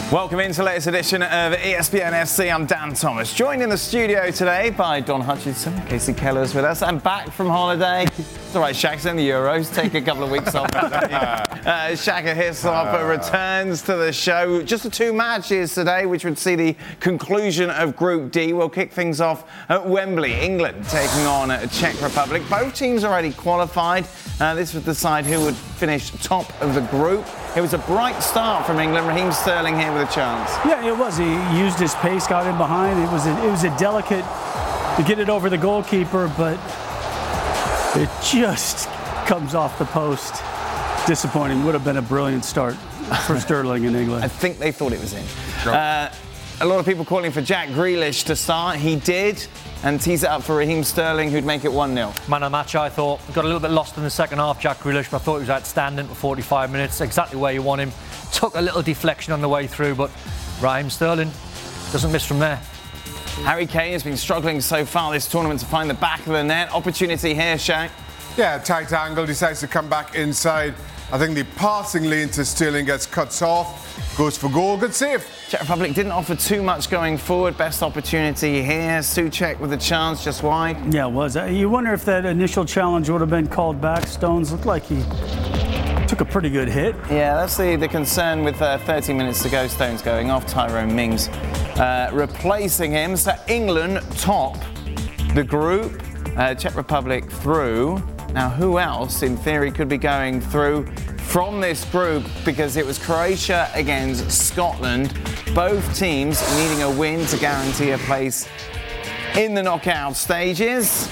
Welcome into the latest edition of ESPN FC. I'm Dan Thomas, joined in the studio today by Don Hutchinson. Casey Keller's with us. I'm back from holiday. It's all right, Shaq's in the Euros. Take a couple of weeks off. Shaka Hislop returns to the show. Just the two matches today, which would see the conclusion of Group D. We'll kick things off at Wembley. England taking on Czech Republic. Both teams already qualified. This would decide who would finish top of the group. It was a bright start from England. Raheem Sterling here with a chance. Yeah, it was. He used his pace, got in behind. It was a delicate to get it over the goalkeeper, but it just comes off the post. Disappointing. Would have been a brilliant start for Sterling in England. I think they thought it was in. A lot of people calling for Jack Grealish to start. He did, and tease it up for Raheem Sterling, who'd make it 1-0. Man of the match, I thought. Got a little bit lost in the second half, Jack Grealish, but I thought he was outstanding for 45 minutes. Exactly where you want him. Took a little deflection on the way through, but Raheem Sterling doesn't miss from there. Harry Kane has been struggling so far this tournament to find the back of the net. Opportunity here, Shaq. Yeah, tight angle, decides to come back inside. I think the passing lane to Sterling gets cut off, goes for goal, good save. Czech Republic didn't offer too much going forward. Best opportunity here. Souček with a chance just wide. Yeah, it was. You wonder if that initial challenge would have been called back. Stones looked like he took a pretty good hit. Yeah, that's the concern with 30 minutes to go. Stones going off. Tyrone Mings replacing him. So England top the group. Czech Republic through. Now, who else, in theory, could be going through from this group? Because it was Croatia against Scotland. Both teams needing a win to guarantee a place in the knockout stages.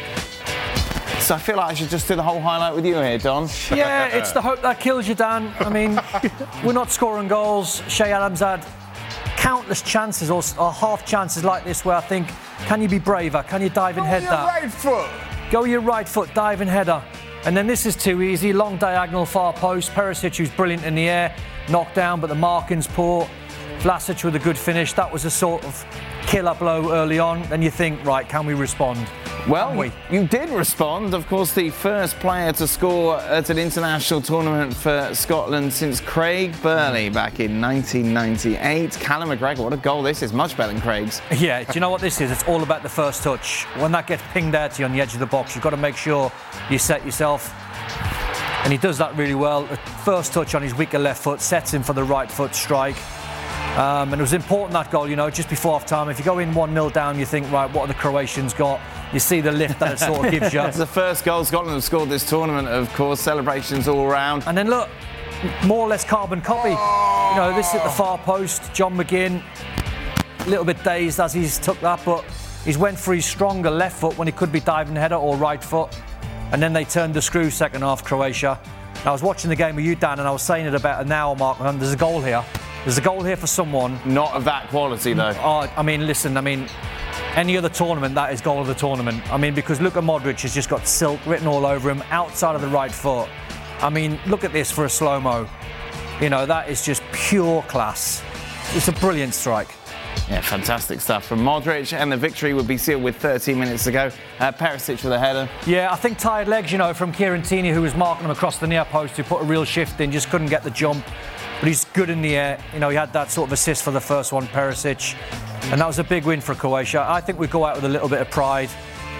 So I feel like I should just do the whole highlight with you here, Don. Yeah, it's the hope that kills you, Dan. I mean, we're not scoring goals. Shea Adams had countless chances or half chances like this where I think, can you be braver? Can you dive and head that? Right foot. Go your right foot, diving header. And then this is too easy. Long diagonal, far post. Perisic, who's brilliant in the air, knocked down, but the marking's poor. Vlasic with a good finish. That was a sort of killer blow early on. Then you think, right, can we respond? Well, you did respond. Of course, the first player to score at an international tournament for Scotland since Craig Burley back in 1998. Callum McGregor, what a goal this is. Much better than Craig's. Yeah, do you know what this is? It's all about the first touch. When that gets pinged out to you on the edge of the box, you've got to make sure you set yourself. And he does that really well. The first touch on his weaker left foot sets him for the right foot strike. And it was important, that goal, you know, just before half-time. If you go in 1-0 down, you think, right, what have the Croatians got? You see the lift that it sort of gives you. It's the first goal Scotland have scored this tournament, of course. Celebrations all around. And then look, more or less carbon copy. You know, this at the far post. John McGinn, a little bit dazed as he's took that, but he's went for his stronger left foot when he could be diving header or right foot. And then they turned the screw second half, Croatia. I was watching the game with you, Dan, and I was saying it about an hour mark, and there's a goal here. There's a goal here for someone. Not of that quality, though. Oh, I mean, listen, any other tournament, that is goal of the tournament. I mean, because Luka Modric has just got silk written all over him, outside of the right foot. I mean, look at this for a slow-mo. You know, that is just pure class. It's a brilliant strike. Yeah, fantastic stuff from Modric, and the victory would be sealed with 13 minutes to go. Perisic with a header. Yeah, I think tired legs, you know, from Kieran Tierney, who was marking him across the near post, who put a real shift in, just couldn't get the jump. But he's good in the air. You know, he had that sort of assist for the first one, Perisic. And that was a big win for Croatia. I think we go out with a little bit of pride.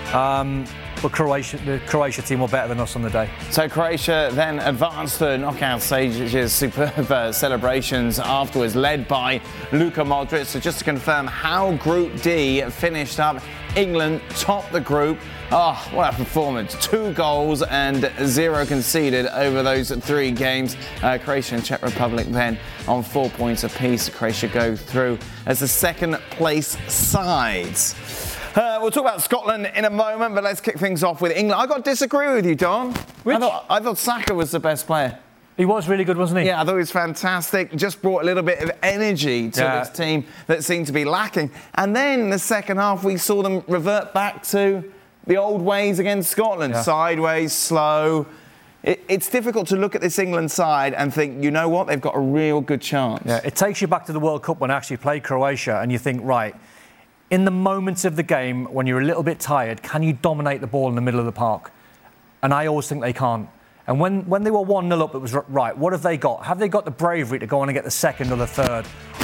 But the Croatia team were better than us on the day. So Croatia then advanced to knockout stages. Superb celebrations afterwards, led by Luka Modric. So just to confirm how Group D finished up, England topped the group. Oh, what a performance. 2 goals and 0 conceded over those 3 games. Croatia and Czech Republic then on 4 points apiece. Croatia go through as the second place sides. We'll talk about Scotland in a moment, but let's kick things off with England. I got to disagree with you, Don. I thought Saka was the best player. He was really good, wasn't he? Yeah, I thought he was fantastic. Just brought a little bit of energy to this team that seemed to be lacking. And then in the second half, we saw them revert back to the old ways against Scotland. Yeah. Sideways, slow. It's difficult to look at this England side and think, you know what, they've got a real good chance. Yeah, it takes you back to the World Cup when I actually played Croatia, and you think, right, in the moments of the game when you're a little bit tired, can you dominate the ball in the middle of the park? And I always think they can't. And when they were 1-0 up, it was, right, what have they got? Have they got the bravery to go on and get the second or the third?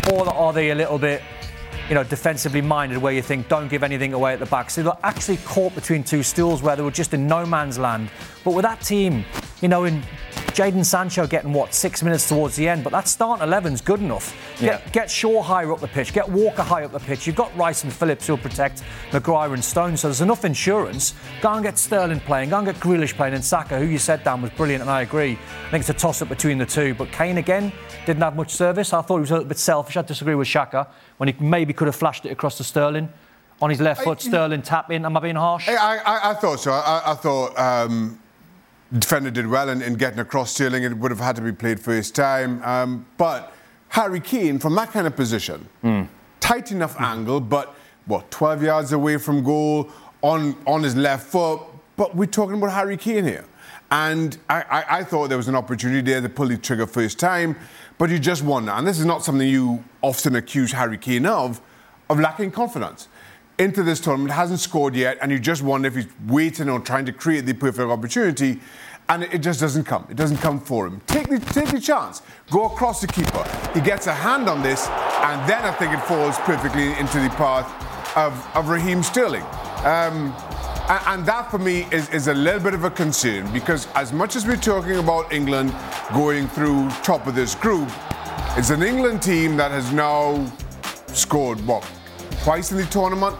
Or are they a little bit, defensively minded, where you think don't give anything away at the back? So they're actually caught between two stools where they were just in no man's land. But with that team, in Jadon Sancho getting 6 minutes towards the end, but that starting 11's good enough. Get Shaw higher up the pitch, get Walker higher up the pitch. You've got Rice and Phillips who'll protect Maguire and Stones, so there's enough insurance. Go and get Sterling playing, go and get Grealish playing, and Saka, who you said, Dan, was brilliant, and I agree. I think it's a toss-up between the two. But Kane again didn't have much service. I thought he was a little bit selfish. I disagree with Xhaka when he maybe could have flashed it across to Sterling on his left foot. Sterling tap in. Am I being harsh? I thought so. I thought. Defender did well in getting across Sterling. It would have had to be played first time. But Harry Kane, from that kind of position, tight enough angle, but 12 yards away from goal, on his left foot. But we're talking about Harry Kane here. And I thought there was an opportunity there to pull the trigger first time. But you just wonder, and this is not something you often accuse Harry Kane of lacking confidence. Into this tournament, hasn't scored yet, and you just wonder if he's waiting or trying to create the perfect opportunity, and it just doesn't come. It doesn't come for him. Take the chance. Go across the keeper. He gets a hand on this, and then I think it falls perfectly into the path of Raheem Sterling. And that, for me, is a little bit of a concern, because as much as we're talking about England going through top of this group, it's an England team that has now scored, twice in the tournament,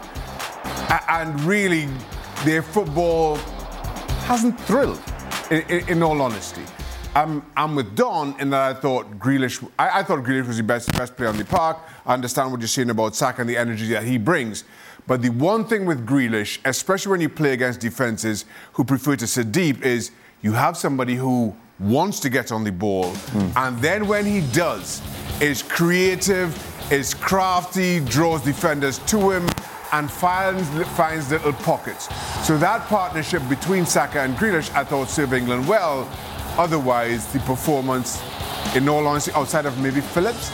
and really their football hasn't thrilled, in all honesty. I'm with Don in that I thought Grealish was the best player on the park. I understand what you're saying about Saka and the energy that he brings. But the one thing with Grealish, especially when you play against defences who prefer to sit deep, is you have somebody who wants to get on the ball, and then when he does, is creative, is crafty, draws defenders to him, and finds little pockets. So that partnership between Saka and Grealish, I thought, served England well. Otherwise, the performance, in all honesty, outside of maybe Phillips,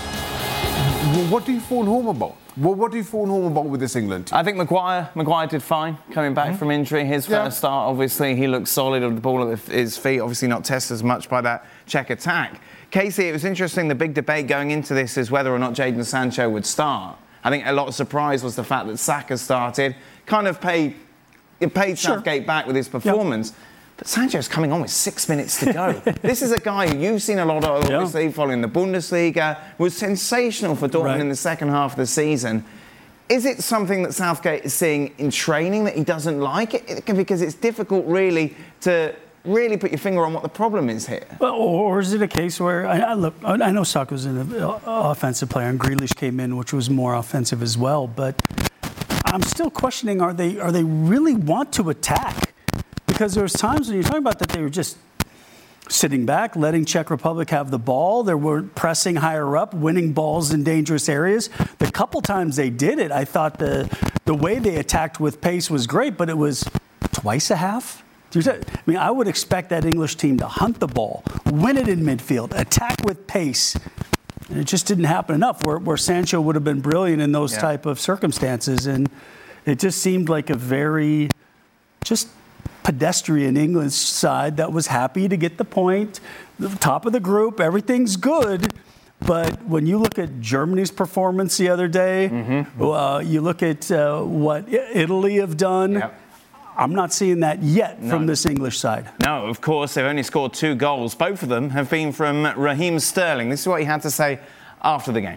what do you phone home about? What do you phone home about with this England team? I think Maguire did fine coming back from injury. His first start, obviously, he looked solid with the ball at his feet, obviously not tested as much by that Czech attack. Casey, it was interesting, the big debate going into this is whether or not Jadon Sancho would start. I think a lot of surprise was the fact that Saka started, kind of paid Southgate back with his performance. Yep. But Sancho's coming on with 6 minutes to go. This is a guy who you've seen a lot of, obviously, following the Bundesliga, was sensational for Dortmund in the second half of the season. Is it something that Southgate is seeing in training that he doesn't like? Because it's difficult, really, to really put your finger on what the problem is here. Well, or is it a case where, I know Saka's an offensive player and Grealish came in, which was more offensive as well, but I'm still questioning, are they really want to attack? Because there was times when you're talking about that they were just sitting back, letting Czech Republic have the ball. They were pressing higher up, winning balls in dangerous areas. The couple times they did it, I thought the way they attacked with pace was great, but it was twice a half. I would expect that English team to hunt the ball, win it in midfield, attack with pace. And it just didn't happen enough, where Sancho would have been brilliant in those type of circumstances. And it just seemed like a very just pedestrian England side that was happy to get the point, the top of the group, everything's good. But when you look at Germany's performance the other day, you look at what Italy have done, I'm not seeing that yet from this English side. No, of course, they've only scored 2 goals. Both of them have been from Raheem Sterling. This is what he had to say after the game.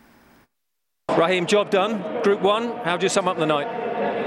Raheem, job done. Group 1, how do you sum up the night?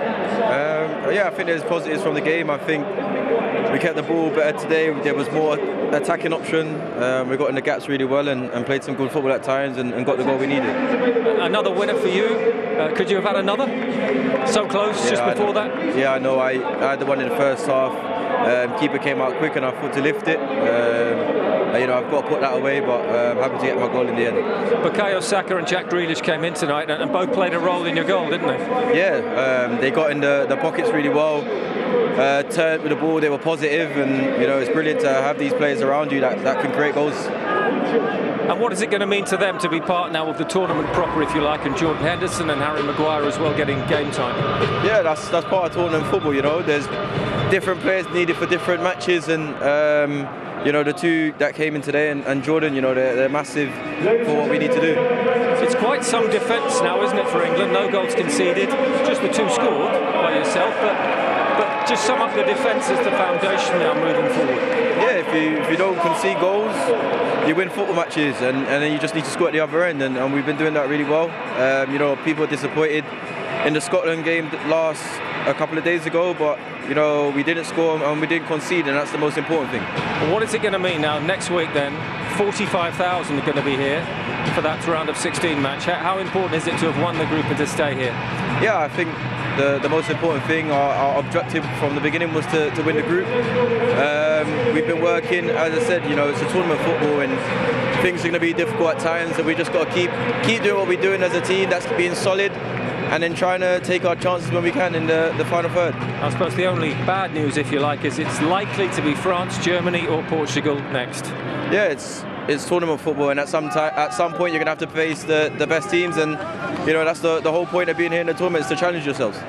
I think there's positives from the game. I think we kept the ball better today. There was more attacking option. We got in the gaps really well and played some good football at times and got the goal we needed. Another winner for you. Could you have had another? So close just before that? Yeah, I know. I had the one in the first half. Keeper came out quick and I thought to lift it. I've got to put that away, but I'm happy to get my goal in the end. Bukayo Saka and Jack Grealish came in tonight and both played a role in your goal, didn't they? Yeah, they got in the pockets really well. Turned with the ball, they were positive, and it's brilliant to have these players around you that can create goals. And what is it going to mean to them to be part now of the tournament proper, if you like, and Jordan Henderson and Harry Maguire as well getting game time? Yeah, that's part of tournament football. There's different players needed for different matches, and the two that came in today and Jordan, they're massive for what we need to do. It's quite some defence now, isn't it, for England? No goals conceded, just the 2 scored by yourself, but just sum up the defence as the foundation now moving forward. Yeah, if you don't concede goals, you win football matches, and then you just need to score at the other end, and we've been doing that really well. People are disappointed in the Scotland game a couple of days ago, but we didn't score and we didn't concede, and that's the most important thing. Well, what is it going to mean now next week then? 45,000 are going to be here for that round of 16 match. How important is it to have won the group and to stay here? Yeah, I think the most important thing, our objective from the beginning was to win the group. We've been working, as I said, it's a tournament football and things are going to be difficult at times, and we just got to keep doing what we're doing as a team. That's being solid and then trying to take our chances when we can in the final third. I suppose the only bad news, if you like, is it's likely to be France, Germany or Portugal next. Yeah, it's tournament football, and at some point you're going to have to face the best teams, and that's the whole point of being here in the tournament, is to challenge yourselves.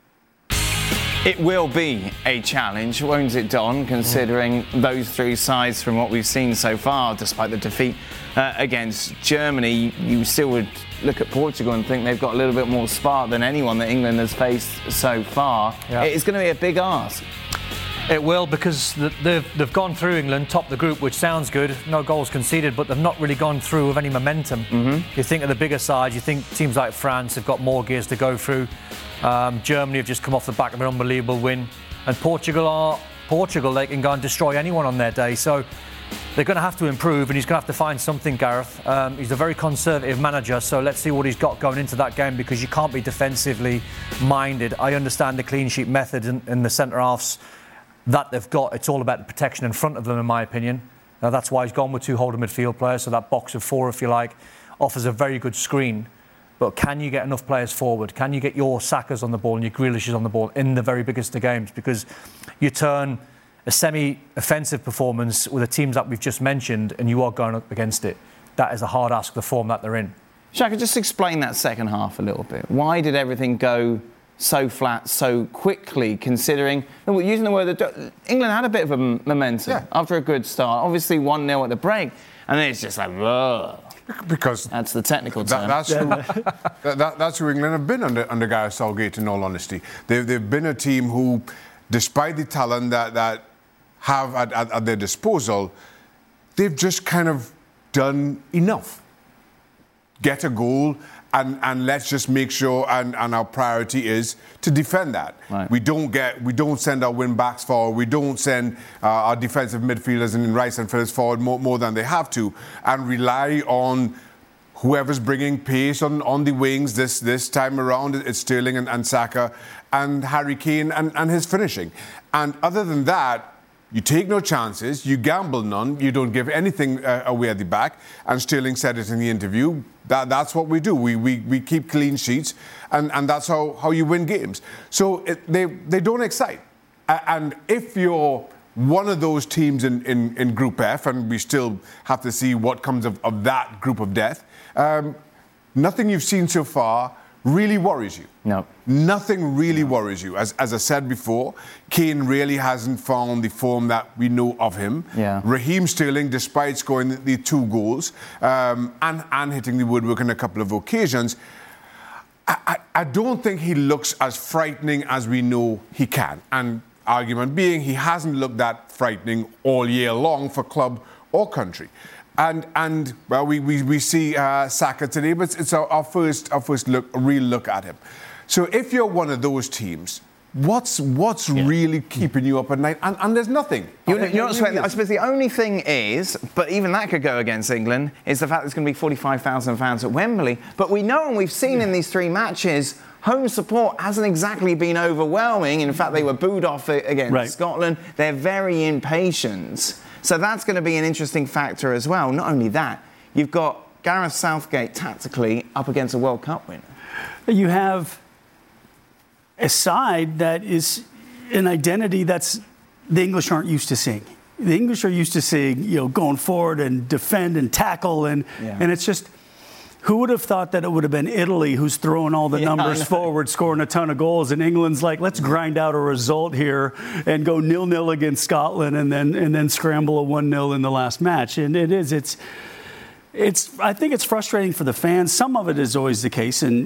It will be a challenge, won't it, Don, considering those 3 sides from what we've seen so far, despite the defeat against Germany. You still would look at Portugal and think they've got a little bit more spark than anyone that England has faced so far. Yeah. It's going to be a big ask. It will, because they've gone through England, top the group, which sounds good, no goals conceded, but they've not really gone through with any momentum. You think of the bigger sides, you think teams like France have got more gears to go through. Germany have just come off the back of an unbelievable win, and Portugal, they can go and destroy anyone on their day, so they're going to have to improve, and he's going to have to find something, Gareth. He's a very conservative manager, so let's see what he's got going into that game, because you can't be defensively minded. I understand the clean sheet method in the centre-halves that they've got. It's all about the protection in front of them, in my opinion. Now, that's why he's gone with 2 holding midfield players, so that box of 4, if you like, offers a very good screen. But can you get enough players forward? Can you get your Sakas on the ball and your Grealishes on the ball in the very biggest of games? Because you turn a semi-offensive performance with the teams that we've just mentioned and you are going up against it. That is a hard ask, the form that they're in. Shaka, just explain that second half a little bit. Why did everything go so flat so quickly, considering, using the word that England had a bit of a momentum after a good start, obviously 1-0 at the break, and then it's just like, whoa. Because that's the technical term. That's who England have been under Gareth Southgate, in all honesty. They've been a team who, despite the talent that have at their disposal, they've just kind of done enough. Get a goal, and let's just make sure, and our priority is to defend that. Right. We don't send our wing backs forward. We don't send our defensive midfielders and right centre forward more than they have to, and rely on whoever's bringing pace on the wings this time around. It's Sterling and Saka and Harry Kane and his finishing. And other than that, you take no chances, you gamble none, you don't give anything away at the back. And Sterling said it in the interview, that's what we do. We keep clean sheets, and that's how you win games. So they don't excite. And if you're one of those teams in Group F, and we still have to see what comes of that group of death, nothing you've seen so far really worries you. No. Nothing really worries you. As I said before, Kane really hasn't found the form that we know of him. Yeah. Raheem Sterling, despite scoring the 2 goals and hitting the woodwork on a couple of occasions, I don't think he looks as frightening as we know he can. And argument being, he hasn't looked that frightening all year long for club or country. And well, we see Saka today, but it's our first real look at him. So if you're one of those teams, what's really keeping you up at night? And there's nothing. I suppose the only thing is, but even that could go against England, is the fact there's going to be 45,000 fans at Wembley. But we know, and we've seen in these 3 matches, home support hasn't exactly been overwhelming. In fact, they were booed off against Scotland. They're very impatient. So that's going to be an interesting factor as well. Not only that, you've got Gareth Southgate tactically up against a World Cup winner. You have a side that is an identity that's the English aren't used to seeing. The English are used to seeing, going forward and defend and tackle, and it's just, who would have thought that it would have been Italy who's throwing all the numbers forward, scoring a ton of goals, and England's like, let's grind out a result here and go 0-0 against Scotland and then scramble a 1-0 in the last match. And I think it's frustrating for the fans. Some of it is always the case, and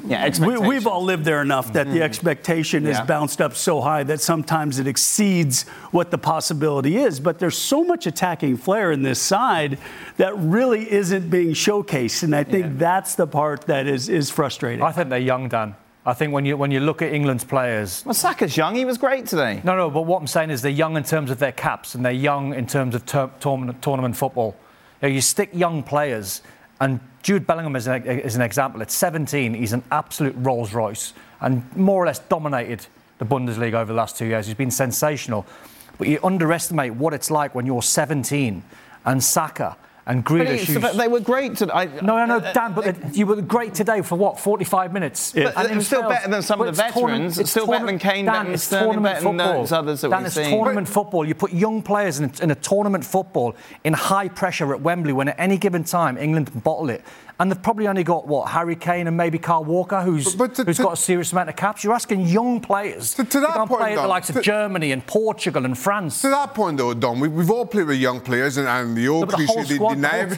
we've all lived there enough that the expectation is bounced up so high that sometimes it exceeds what the possibility is. But there's so much attacking flair in this side that really isn't being showcased, and I think that's the part that is frustrating. I think they're young, Dan. I think when you look at England's players... Well, Saka's young. He was great today. No, but what I'm saying is they're young in terms of their caps and they're young in terms of tournament football. You stick young players, and Jude Bellingham is an example. At 17, he's an absolute Rolls Royce and more or less dominated the Bundesliga over the last 2 years. He's been sensational. But you underestimate what it's like when you're 17 and Saka and Grealish. But they were great today. No, Dan, but you were great today for what, 45 minutes? Yeah. But it's still better than some of the veterans. It's still better than Kane, better than Sterling, better than those others that we've seen. It's tournament football. You put young players in a tournament football in high pressure at Wembley when at any given time England can bottle it. And they've probably only got, Harry Kane and maybe Kyle Walker, who's got a serious amount of caps. You're asking young players to play at the likes of Germany and Portugal and France. To that point, though, Don, we've all played with young players and the old cliche, the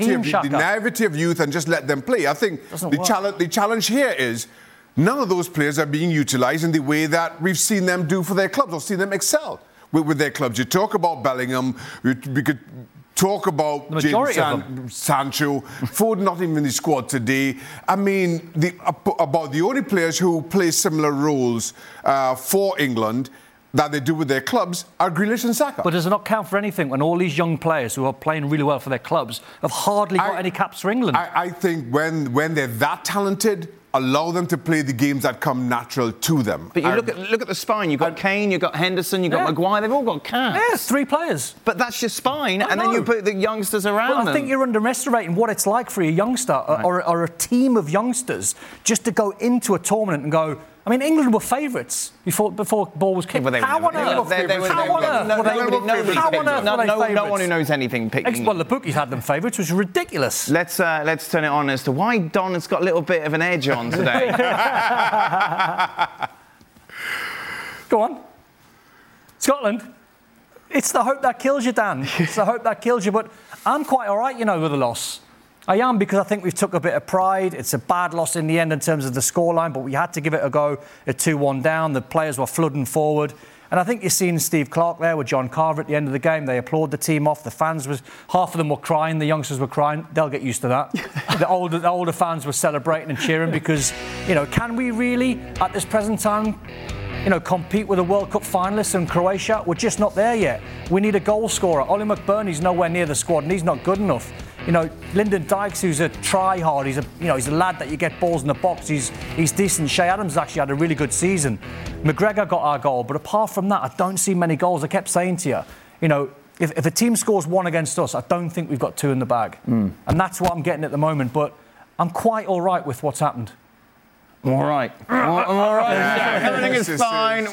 naivety of youth, and just let them play. I think the challenge here is none of those players are being utilised in the way that we've seen them do for their clubs or seen them excel with their clubs. You talk about Bellingham, we could talk about Jadon Sancho, Foden not even in the squad today. I mean, about the only players who play similar roles for England that they do with their clubs are Grealish and Saka. But does it not count for anything when all these young players who are playing really well for their clubs have hardly got any caps for England? I think when they're that talented, allow them to play the games that come natural to them. But you look at the spine. You've got Kane, you've got Henderson, you've got Maguire. They've all got caps. Yeah, 3 players. But that's your spine, and then you put the youngsters around them. I think you're underestimating what it's like for a youngster or a team of youngsters just to go into a tournament and go... I mean, England were favourites before ball was kicked. How on earth were they favourites? No one who knows anything picked. Well, the bookies had them favourites, which was ridiculous. Let's turn it on as to why Don has got a little bit of an edge on today. Go on. Scotland. It's the hope that kills you, Dan. It's the hope that kills you. But I'm quite all right, with a loss. I am, because I think we've took a bit of pride. It's a bad loss in the end in terms of the scoreline, but we had to give it a go at 2-1 down. The players were flooding forward. And I think you've seen Steve Clarke there with John Carver at the end of the game. They applaud the team off. The fans half of them were crying. The youngsters were crying. They'll get used to that. The older fans were celebrating and cheering because, can we really, at this present time, compete with the World Cup finalists in Croatia? We're just not there yet. We need a goal scorer. Ollie McBurney's nowhere near the squad and he's not good enough. Lyndon Dykes, who's a try-hard, he's a lad that you get balls in the box. He's decent. Shea Adams actually had a really good season. McGregor got our goal, but apart from that, I don't see many goals. I kept saying to you, if a team scores 1 against us, I don't think we've got 2 in the bag. And that's what I'm getting at the moment, but I'm quite all right with what's happened. I'm all right. Everything is fine.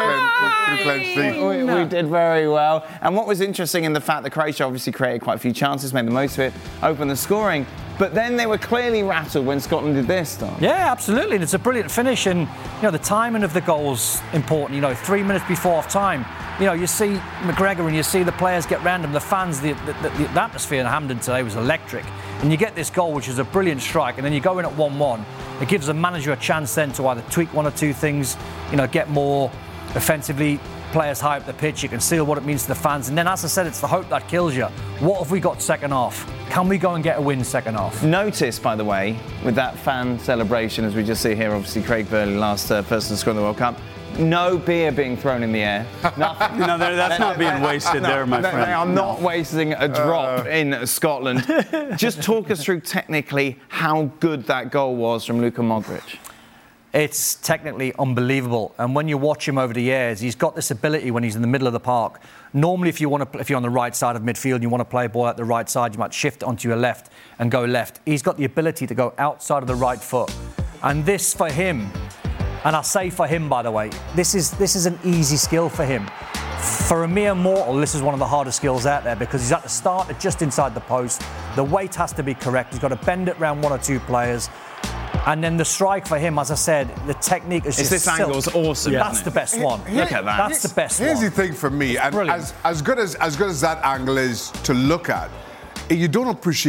We did very well. And what was interesting in the fact that Croatia obviously created quite a few chances, made the most of it, opened the scoring, but then they were clearly rattled when Scotland did this stuff. Yeah, absolutely. And it's a brilliant finish. And, the timing of the goal's important. 3 minutes before half-time, you see McGregor and you see the players get round him, the fans, the atmosphere in Hampden today was electric. And you get this goal, which is a brilliant strike, and then you go in at 1-1. It gives the manager a chance then to either tweak 1 or 2 things, get more offensively, players high up the pitch. You can see what it means to the fans. And then, as I said, it's the hope that kills you. What have we got second half? Can we go and get a win second half? Notice, by the way, with that fan celebration, as we just see here, obviously Craig Burley, last person to score in the World Cup, no beer being thrown in the air. Nothing. That's not being wasted there, my friend. They are not wasting a drop in Scotland. Just talk us through technically how good that goal was from Luka Modric. It's technically unbelievable, and when you watch him over the years, he's got this ability when he's in the middle of the park. Normally, if you're on the right side of midfield and you want to play a ball at the right side, you might shift onto your left and go left. He's got the ability to go outside of the right foot, and this for him. And I say for him, by the way, this is an easy skill for him. For a mere mortal, this is one of the hardest skills out there because he's at the start just inside the post. The weight has to be correct. He's got to bend it around 1 or 2 players. And then the strike for him, as I said, the technique is just this silk. angle's awesome. Yeah. That's the best one. Look at that. That's the best one. Here's the thing for me, and as good as that angle is to look at, you don't appreciate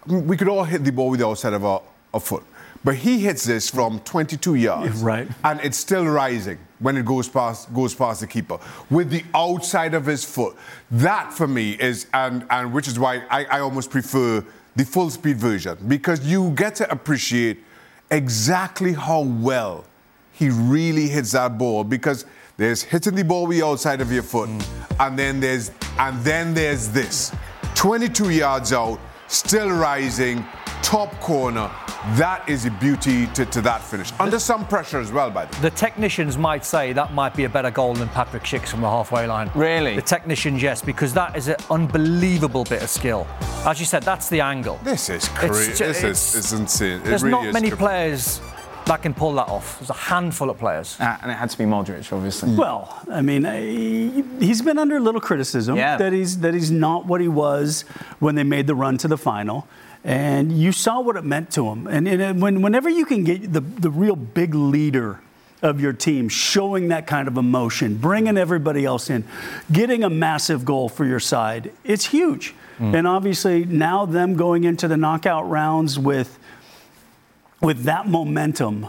we could all hit the ball with the outside of our foot. But he hits this from 22 yards, right, and it's still rising when it goes past the keeper with the outside of his foot. That for me is, and which is why I almost prefer the full speed version, because you get to appreciate exactly how well he really hits that ball, because there's hitting the ball with the outside of your foot, and then there's this 22 yards out, still rising, top corner. That is a beauty to that finish. Under some pressure as well, by the way. The technicians might say that might be a better goal than Patrick Schick's from the halfway line. Really? The technicians, yes, because that is an unbelievable bit of skill. As you said, that's the angle. This is crazy. This is insane. There's really not many players that can pull that off. There's a handful of players. And it had to be Modric, obviously. Well, I mean, he's been under a little criticism that he's not what he was when they made the run to the final. And you saw what it meant to him. And whenever you can get the real big leader of your team showing that kind of emotion, bringing everybody else in, getting a massive goal for your side, it's huge. And obviously now them going into the knockout rounds with that momentum,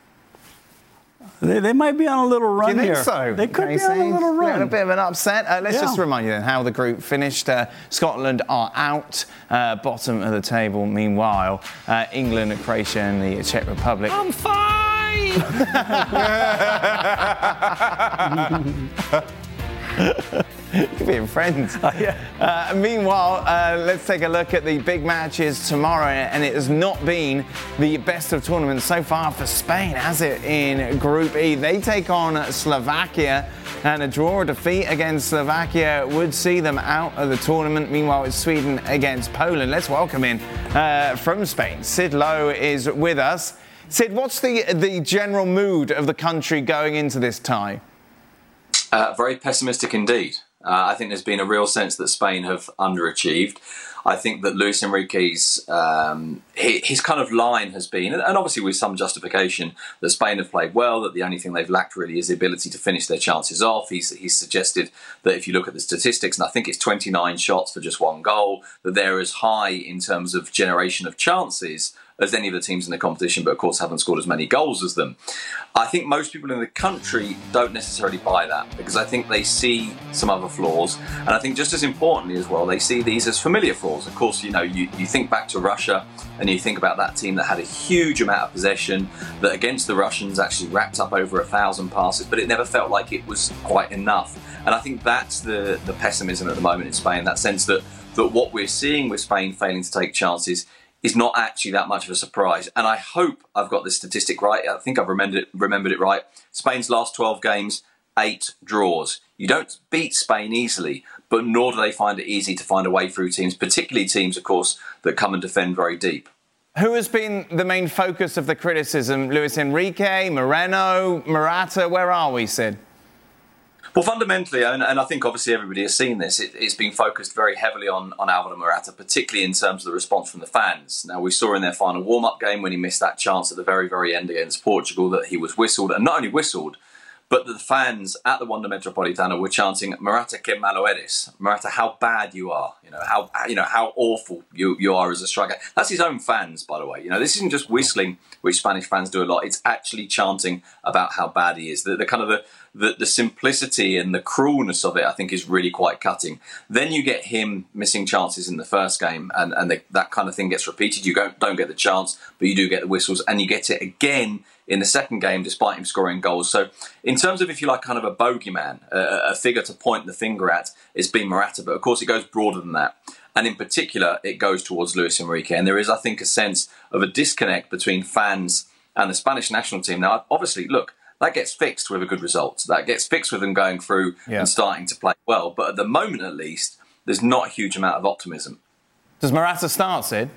they might be on a little run here. Do you think so? They could be on a little run. A bit of an upset. Let's just remind you then how the group finished. Scotland are out, bottom of the table. Meanwhile, England, Croatia and the Czech Republic. I'm fine! You're being friends. Meanwhile, let's take a look at the big matches tomorrow, and it has not been the best of tournaments so far for Spain, has it, in Group E? They take on Slovakia, and a draw or defeat against Slovakia would see them out of the tournament. Meanwhile, it's Sweden against Poland. Let's welcome in from Spain. Sid Lowe is with us. Sid, what's the general mood of the country going into this tie? Very pessimistic indeed. I think there's been a real sense that Spain have underachieved. I think that Luis Enrique's his kind of line has been, and obviously with some justification, that Spain have played well, that the only thing they've lacked really is the ability to finish their chances off. He's suggested that if you look at the statistics, and I think it's 29 shots for just one goal, that they're as high in terms of generation of chances as any of the teams in the competition, but of course haven't scored as many goals as them. I think most people in the country don't necessarily buy that, because I think they see some other flaws, and I think just as importantly as well, they see these as familiar flaws. Of course, you think back to Russia, and you think about that team that had a huge amount of possession, that against the Russians actually racked up over 1,000 passes, but it never felt like it was quite enough. And I think that's the pessimism at the moment in Spain, that sense that what we're seeing with Spain failing to take chances is not actually that much of a surprise. And I hope I've got this statistic right. I think I've remembered it right. Spain's last 12 games, 8 draws. You don't beat Spain easily, but nor do they find it easy to find a way through teams, particularly teams, of course, that come and defend very deep. Who has been the main focus of the criticism? Luis Enrique, Moreno, Morata? Where are we, Sid? Well, fundamentally, and I think obviously everybody has seen this, it's been focused very heavily on Alvaro Morata, particularly in terms of the response from the fans. Now, we saw in their final warm-up game when he missed that chance at the very, very end against Portugal that he was whistled, and not only whistled, but the fans at the Wanda Metropolitano were chanting, "Morata, que malo eres." Morata, how bad you are. How awful you are as a striker. That's his own fans, by the way. This isn't just whistling, which Spanish fans do a lot. It's actually chanting about how bad he is. The simplicity and the cruelness of it, I think, is really quite cutting. Then you get him missing chances in the first game, and that kind of thing gets repeated. You don't get the chance, but you do get the whistles, and you get it again in the second game, despite him scoring goals. So in terms of, if you like, kind of a bogeyman, a figure to point the finger at, it's been Morata. But of course, it goes broader than that. And in particular, it goes towards Luis Enrique. And there is, I think, a sense of a disconnect between fans and the Spanish national team. Now, obviously, look, that gets fixed with a good result. That gets fixed with them going through and starting to play well. But at the moment, at least, there's not a huge amount of optimism. Does Morata start, Sid?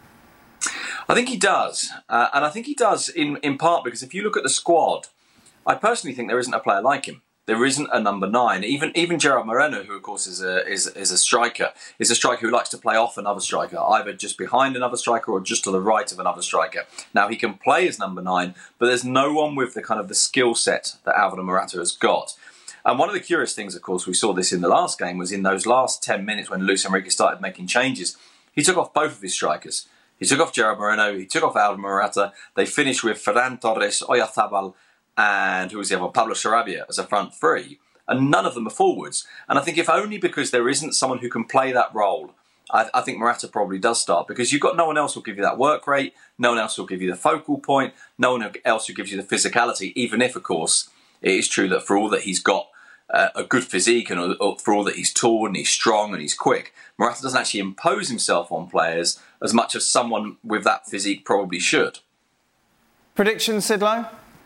I think he does. And I think he does in part because if you look at the squad, I personally think there isn't a player like him. There isn't a number 9. Even Gerard Moreno, who of course is a striker who likes to play off another striker, either just behind another striker or just to the right of another striker. Now he can play as number 9, but there's no one with the kind of the skill set that Alvaro Morata has got. And one of the curious things, of course, we saw this in the last game, was in those last 10 minutes when Luis Enrique started making changes. he took off both of his strikers. He took off Gerard Moreno, he took off Alvaro Morata. They finished with Ferran Torres, Oyarzabal, and who was the other one? Pablo Sarabia as a front three. And none of them are forwards. And I think if only because there isn't someone who can play that role, I think Morata probably does start, because you've got no one else who will give you that work rate, no one else will give you the focal point, no one else who gives you the physicality, even if, of course, it is true that for all that he's got a good physique and for all that he's tall and he's strong and he's quick, Morata doesn't actually impose himself on players as much as someone with that physique probably should. Prediction, Sidlow?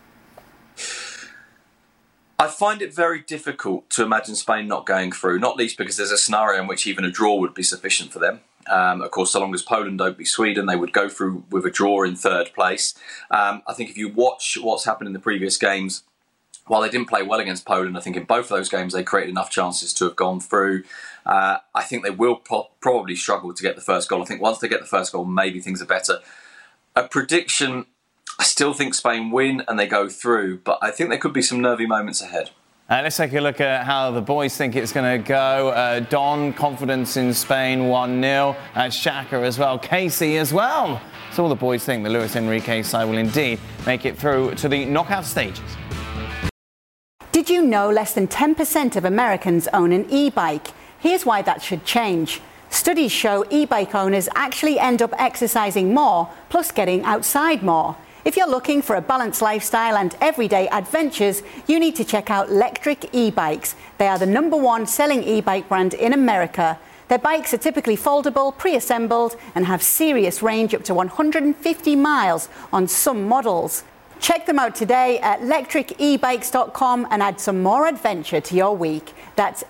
I find it very difficult to imagine Spain not going through, not least because there's a scenario in which even a draw would be sufficient for them. Of course, so long as Poland don't beat Sweden, they would go through with a draw in third place. I think if you watch what's happened in the previous games, while they didn't play well against Poland, I think in both of those games they created enough chances to have gone through. I think they will probably struggle to get the first goal. I think once they get the first goal, maybe things are better. A prediction, I still think Spain win and they go through, but I think there could be some nervy moments ahead. Let's take a look at how the boys think it's going to go. Don, confidence in Spain, 1-0. Xhaka as well. Casey as well. So all the boys think the Luis Enrique side will indeed make it through to the knockout stages. Did you know less than 10% of Americans own an e-bike? Here's why that should change. Studies show e-bike owners actually end up exercising more, plus getting outside more. If you're looking for a balanced lifestyle and everyday adventures, you need to check out Lectric e-bikes. They are the #1 selling e-bike brand in America. Their bikes are typically foldable, pre-assembled, and have serious range up to 150 miles on some models. Check them out today at lectricebikes.com and add some more adventure to your week. That's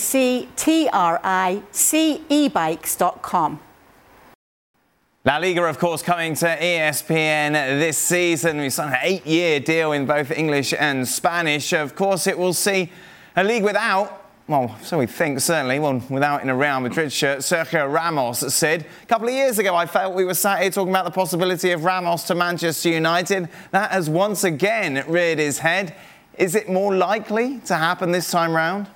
lectricebikes.com. La Liga, of course, coming to ESPN this season. We signed an 8-year deal in both English and Spanish. Of course, it will see a league without, well, so we think, certainly, well, without in a Real Madrid shirt. Sergio Ramos said, a couple of years ago, I felt we were sat here talking about the possibility of Ramos to Manchester United. That has once again reared his head. Is it more likely to happen this time round?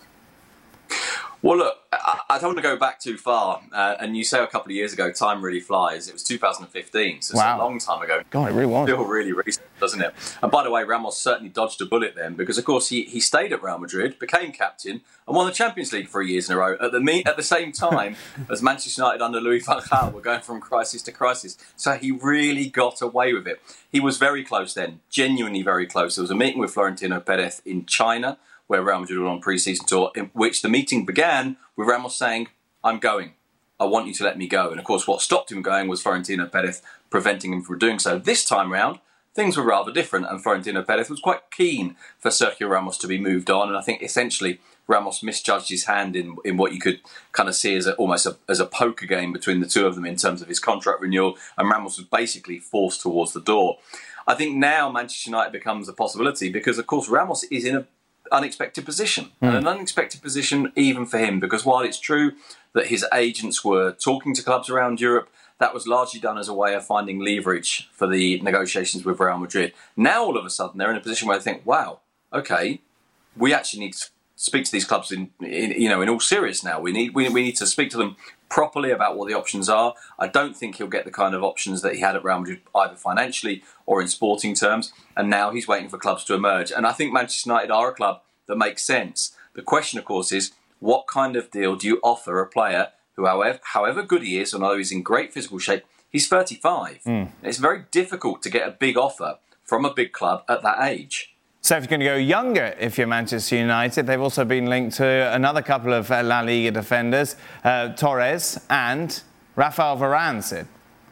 Well, look, I don't want to go back too far. And you say a couple of years ago, time really flies. It was 2015, so it's a long time ago. God, it really was. Still really recent, doesn't it? And by the way, Ramos certainly dodged a bullet then, because, of course, he stayed at Real Madrid, became captain, and won the Champions League 3 years in a row at the same time as Manchester United under Louis van Gaal were going from crisis to crisis. So he really got away with it. He was very close then, genuinely very close. There was a meeting with Florentino Perez in China, where Real Madrid were on pre-season tour, in which the meeting began with Ramos saying, I'm going. I want you to let me go. And of course, what stopped him going was Florentino Perez preventing him from doing so. This time round, things were rather different, and Florentino Perez was quite keen for Sergio Ramos to be moved on. And I think essentially Ramos misjudged his hand in what you could kind of see as almost a poker game between the two of them in terms of his contract renewal, and Ramos was basically forced towards the door. I think now Manchester United becomes a possibility because, of course, Ramos is in an unexpected position, and an unexpected position even for him, because while it's true that his agents were talking to clubs around Europe, that was largely done as a way of finding leverage for the negotiations with Real Madrid. Now all of a sudden they're in a position where they think, wow, okay, we actually need to speak to these clubs in all seriousness now. We need to speak to them properly about what the options are. I don't think he'll get the kind of options that he had at Real Madrid, either financially or in sporting terms. And now he's waiting for clubs to emerge. And I think Manchester United are a club that makes sense. The question, of course, is what kind of deal do you offer a player who, however good he is, although he's in great physical shape, he's 35. It's very difficult to get a big offer from a big club at that age. So if you're going to go younger, if you're Manchester United, they've also been linked to another couple of La Liga defenders, Torres and Rafael Varane, Sid.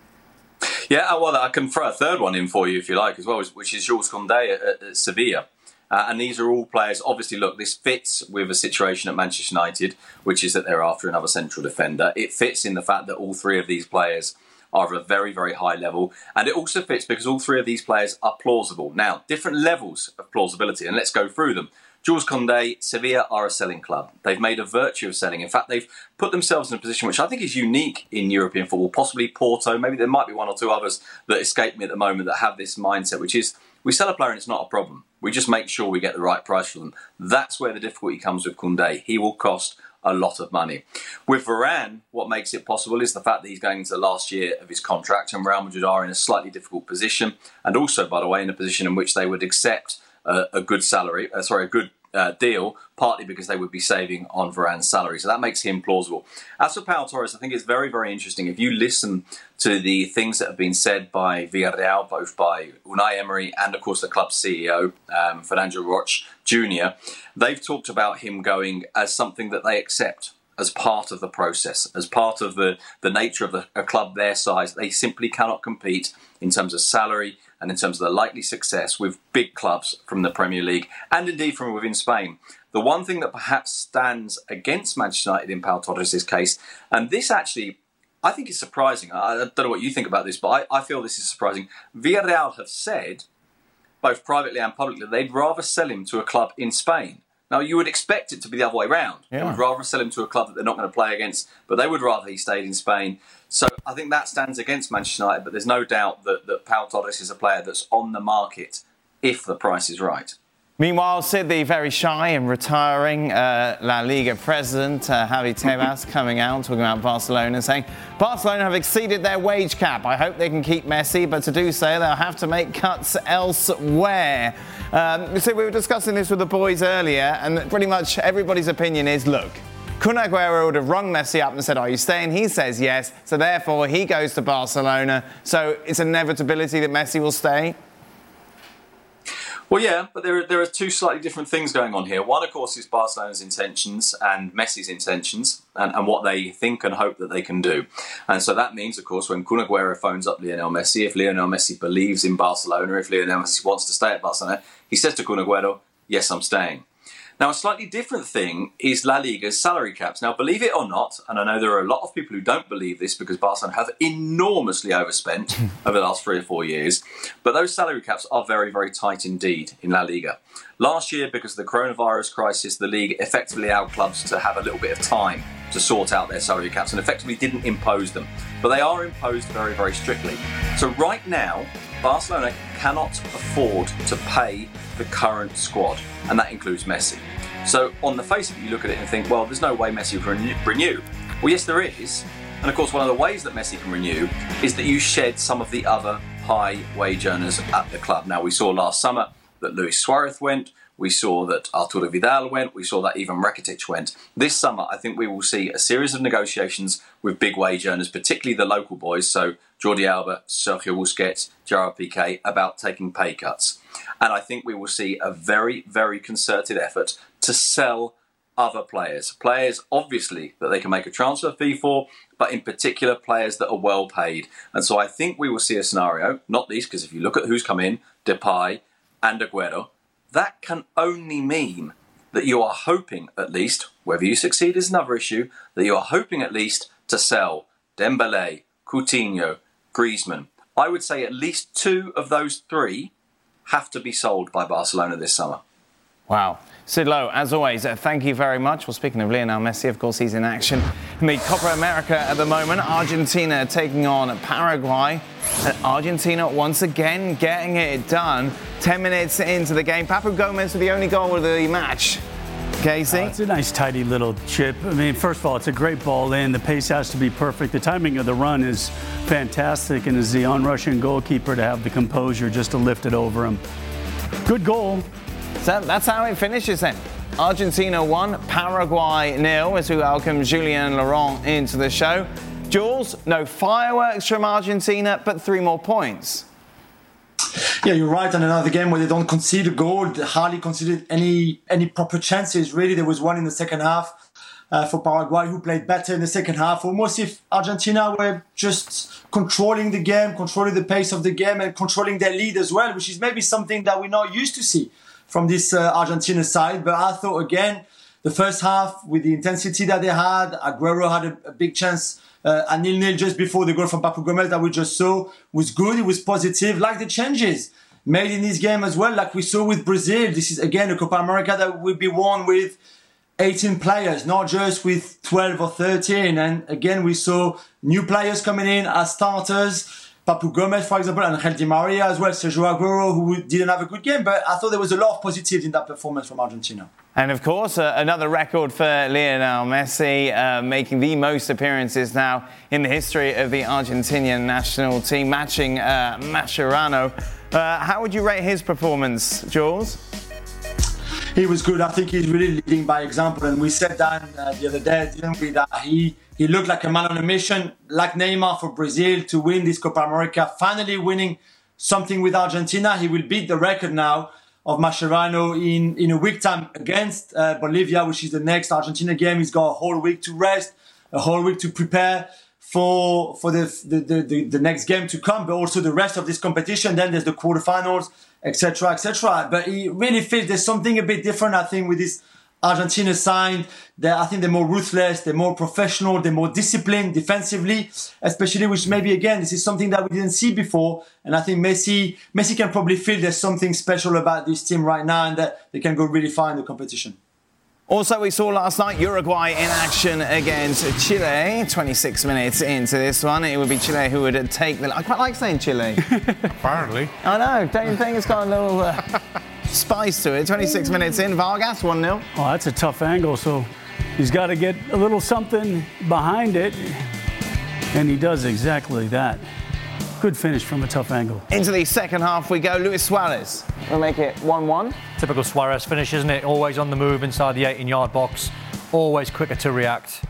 Yeah, well, I can throw a third one in for you if you like as well, which is Jules Koundé at Sevilla. And these are all players, obviously, look, this fits with a situation at Manchester United, which is that they're after another central defender. It fits in the fact that all three of these players are of a very, very high level. And it also fits because all three of these players are plausible. Now, different levels of plausibility, and let's go through them. Jules Koundé, Sevilla are a selling club. They've made a virtue of selling. In fact, they've put themselves in a position which I think is unique in European football, possibly Porto. Maybe there might be one or two others that escape me at the moment that have this mindset, which is we sell a player and it's not a problem. We just make sure we get the right price for them. That's where the difficulty comes with Koundé. He will cost a lot of money. With Varane, what makes it possible is the fact that he's going into the last year of his contract, and Real Madrid are in a slightly difficult position, and also, by the way, in a position in which they would accept a good deal, partly because they would be saving on Varane's salary. So that makes him plausible. As for Pau Torres, I think it's very, very interesting. If you listen to the things that have been said by Villarreal, both by Unai Emery and, of course, the club's CEO, Fernando Roch Jr., they've talked about him going as something that they accept as part of the process, as part of the nature of a club their size. They simply cannot compete in terms of salary and in terms of the likely success with big clubs from the Premier League and indeed from within Spain. The one thing that perhaps stands against Manchester United in Pau Torres' case, and this actually, I think is surprising. I don't know what you think about this, but I feel this is surprising. Villarreal have said, both privately and publicly, they'd rather sell him to a club in Spain. Now, you would expect it to be the other way around. Yeah. They would rather sell him to a club that they're not going to play against, but they would rather he stayed in Spain. So I think that stands against Manchester United, but there's no doubt that Pau Torres is a player that's on the market if the price is right. Meanwhile, Sid, the very shy and retiring La Liga president, Javi Tebas, coming out talking about Barcelona, saying, Barcelona have exceeded their wage cap. I hope they can keep Messi, but to do so, they'll have to make cuts elsewhere. So we were discussing this with the boys earlier, and pretty much everybody's opinion is, look, Kun Aguero would have rung Messi up and said, are you staying? He says yes, so therefore he goes to Barcelona. So it's an inevitability that Messi will stay? Well, yeah, but there are two slightly different things going on here. One, of course, is Barcelona's intentions and Messi's intentions and what they think and hope that they can do. And so that means, of course, when Kun Aguero phones up Lionel Messi, if Lionel Messi believes in Barcelona, if Lionel Messi wants to stay at Barcelona, he says to Kun Aguero, yes, I'm staying. Now, a slightly different thing is La Liga's salary caps. Now, believe it or not, and I know there are a lot of people who don't believe this because Barcelona have enormously overspent over the last 3 or 4 years, but those salary caps are very, very tight indeed in La Liga. Last year, because of the coronavirus crisis, the league effectively allowed clubs to have a little bit of time to sort out their salary caps and effectively didn't impose them. But they are imposed very, very strictly. So right now, Barcelona cannot afford to pay the current squad, and that includes Messi. So on the face of it, you look at it and think, well, there's no way Messi can renew. Well, yes, there is. And of course, one of the ways that Messi can renew is that you shed some of the other high wage earners at the club. Now, we saw last summer that Luis Suarez went. We saw that Arturo Vidal went. We saw that even Rakitic went. This summer, I think we will see a series of negotiations with big wage earners, particularly the local boys, so Jordi Alba, Sergio Busquets, Gerard Piqué, about taking pay cuts. And I think we will see a very, very concerted effort to sell other players. Players, obviously, that they can make a transfer fee for, but in particular, players that are well paid. And so I think we will see a scenario, not least because if you look at who's come in, Depay and Aguero, that can only mean that you are hoping at least, whether you succeed is another issue, that you are hoping at least to sell Dembélé, Coutinho, Griezmann. I would say at least 2 of those 3 have to be sold by Barcelona this summer. Wow. Sid Lowe, as always, thank you very much. Well, speaking of Lionel Messi, of course, he's in action in the Copa America at the moment. Argentina taking on Paraguay. And Argentina once again getting it done. 10 minutes into the game. Papu Gomez with the only goal of the match. Casey? It's a nice, tidy little chip. I mean, first of all, it's a great ball in. The pace has to be perfect. The timing of the run is fantastic. And as the on-rushing goalkeeper to have the composure just to lift it over him. Good goal. So that's how it finishes then. Argentina 1, Paraguay 0 as we welcome Julien Laurent into the show. Jules, no fireworks from Argentina, but 3 more points. Yeah, you're right. And another game where they don't concede a goal, they hardly conceded any proper chances. Really, there was one in the second half for Paraguay who played better in the second half. Almost if Argentina were just controlling the game, controlling the pace of the game and controlling their lead as well, which is maybe something that we're not used to see from this Argentina side. But I thought, again, the first half, with the intensity that they had, Aguero had a big chance at 0-0 just before the goal from Papu Gomez that we just saw, was good, it was positive, like the changes made in this game as well, like we saw with Brazil. This is, again, a Copa America that will be won with 18 players, not just with 12 or 13. And again, we saw new players coming in as starters. Papu Gomez, for example, and Angel Di Maria as well, Sergio Aguero, who didn't have a good game, but I thought there was a lot of positives in that performance from Argentina. And of course, another record for Lionel Messi, making the most appearances now in the history of the Argentinian national team, matching Mascherano. How would you rate his performance, Jules? He was good. I think he's really leading by example. And we said that the other day, didn't we, that he looked like a man on a mission, like Neymar for Brazil, to win this Copa America, finally winning something with Argentina. He will beat the record now of Mascherano in a week time against Bolivia, which is the next Argentina game. He's got a whole week to rest, a whole week to prepare for the next game to come, but also the rest of this competition. Then there's the quarterfinals, etc., etc. But he really feels there's something a bit different, I think, with this Argentina side. I think they're more ruthless, they're more professional, they're more disciplined defensively, especially, which maybe, again, this is something that we didn't see before. And I think Messi can probably feel there's something special about this team right now and that they can go really far in the competition. Also, we saw last night Uruguay in action against Chile. 26 minutes into this one, it would be Chile who would take the... I quite like saying Chile. Apparently. I know, don't you think it's got a little spice to it? 26 minutes in, Vargas 1-0. Oh, that's a tough angle, so he's got to get a little something behind it, and he does exactly that. Good finish from a tough angle. Into the second half we go. Luis Suarez will make it 1-1. Typical Suarez finish, isn't it? Always on the move inside the 18-yard box. Always quicker to react.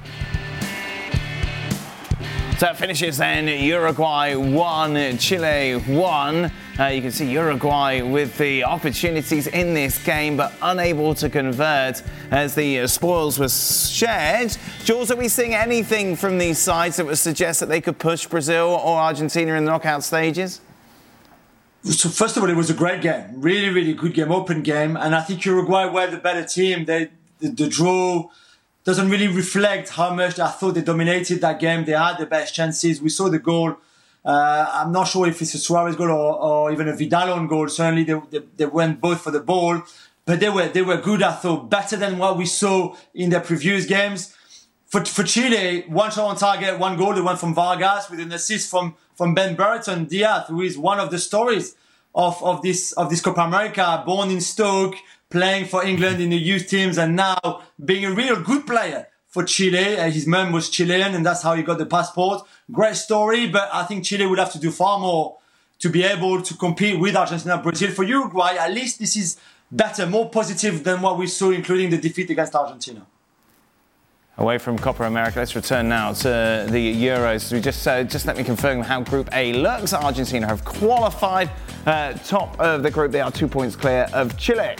So it finishes then Uruguay 1, Chile 1. You can see Uruguay with the opportunities in this game, but unable to convert as the spoils were shared. Jules, are we seeing anything from these sides that would suggest that they could push Brazil or Argentina in the knockout stages? So first of all, it was a great game. Really, really good game, open game. And I think Uruguay were the better team. The draw doesn't really reflect how much I thought they dominated that game. They had the best chances. We saw the goal. I'm not sure if it's a Suarez goal or even a Vidal on goal. Certainly they went both for the ball. But they were good, I thought, better than what we saw in their previous games. For Chile, one shot on target, one goal, the one from Vargas with an assist from Ben Brereton Diaz, who is one of the stories of this Copa America, born in Stoke, playing for England in the youth teams, and now being a real good player for Chile. His mum was Chilean, and that's how he got the passport. Great story, but I think Chile would have to do far more to be able to compete with Argentina, Brazil. For Uruguay, at least this is better, more positive than what we saw, including the defeat against Argentina. Away from Copa America, let's return now to the Euros. We just let me confirm how Group A looks. Argentina have qualified top of the group. They are 2 points clear of Chile.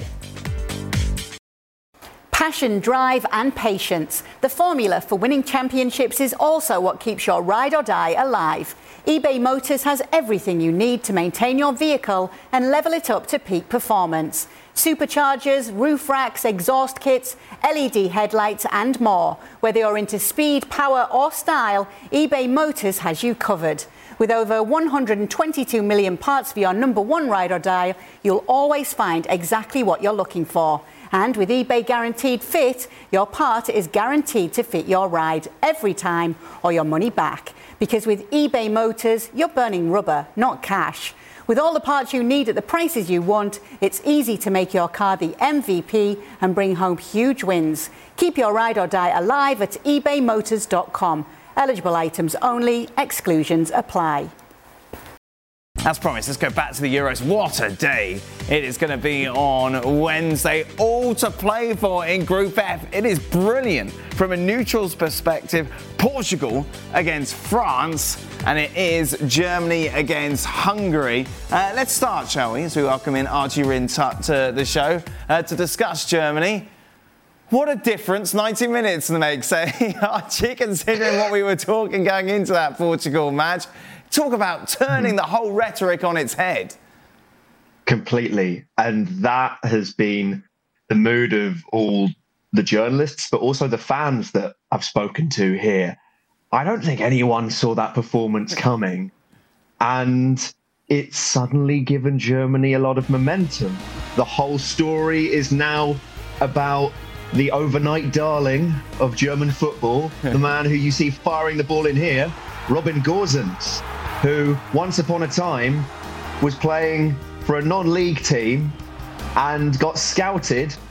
Passion, drive and patience. The formula for winning championships is also what keeps your ride or die alive. eBay Motors has everything you need to maintain your vehicle and level it up to peak performance. Superchargers, roof racks, exhaust kits, LED headlights and more. Whether you're into speed, power or style, eBay Motors has you covered. With over 122 million parts for your number one ride or die, you'll always find exactly what you're looking for. And with eBay Guaranteed Fit, your part is guaranteed to fit your ride every time or your money back. Because with eBay Motors, you're burning rubber, not cash. With all the parts you need at the prices you want, it's easy to make your car the MVP and bring home huge wins. Keep your ride or die alive at ebaymotors.com. Eligible items only, exclusions apply. As promised, let's go back to the Euros. What a day it is going to be on Wednesday. All to play for in Group F. It is brilliant from a neutral's perspective. Portugal against France, and it is Germany against Hungary. Let's start, shall we, as we welcome in Archie Rintut to the show to discuss Germany. What a difference 90 minutes makes, eh? Archie, considering what we were talking going into that Portugal match. Talk about turning the whole rhetoric on its head. Completely. And that has been the mood of all the journalists, but also the fans that I've spoken to here. I don't think anyone saw that performance coming. And it's suddenly given Germany a lot of momentum. The whole story is now about the overnight darling of German football, the man who you see firing the ball in here, Robin Gosens, who once upon a time was playing for a non-league team and got scouted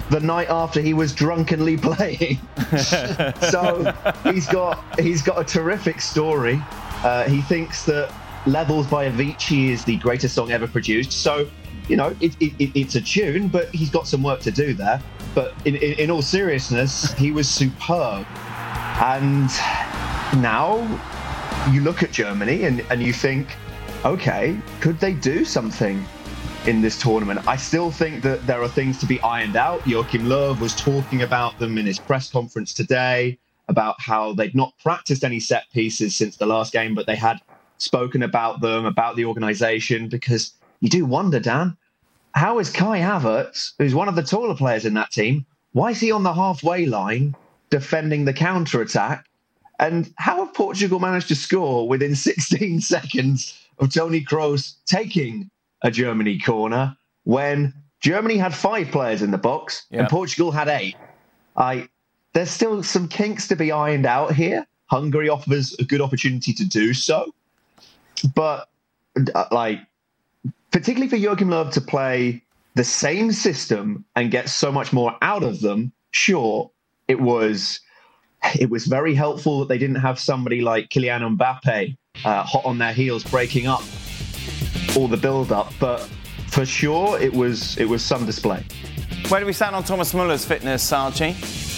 the night after he was drunkenly playing. So he's got a terrific story. He thinks that Levels by Avicii is the greatest song ever produced. So, you know, it's a tune, but he's got some work to do there. But in all seriousness, he was superb. And now you look at Germany and you think, okay, could they do something in this tournament? I still think that there are things to be ironed out. Joachim Löw was talking about them in his press conference today, about how they'd not practiced any set pieces since the last game, but they had spoken about them, about the organisation, because you do wonder, Dan, how is Kai Havertz, who's one of the taller players in that team, why is he on the halfway line defending the counter-attack? And how have Portugal managed to score within 16 seconds of Toni Kroos taking a Germany corner when Germany had 5 players in the box and Portugal had 8? There's still some kinks to be ironed out here. Hungary offers a good opportunity to do so. But, particularly for Joachim Löw to play the same system and get so much more out of them, sure, it was very helpful that they didn't have somebody like Kylian Mbappe hot on their heels breaking up all the build-up. But for sure, it was some display. Where do we stand on Thomas Muller's fitness, Archie?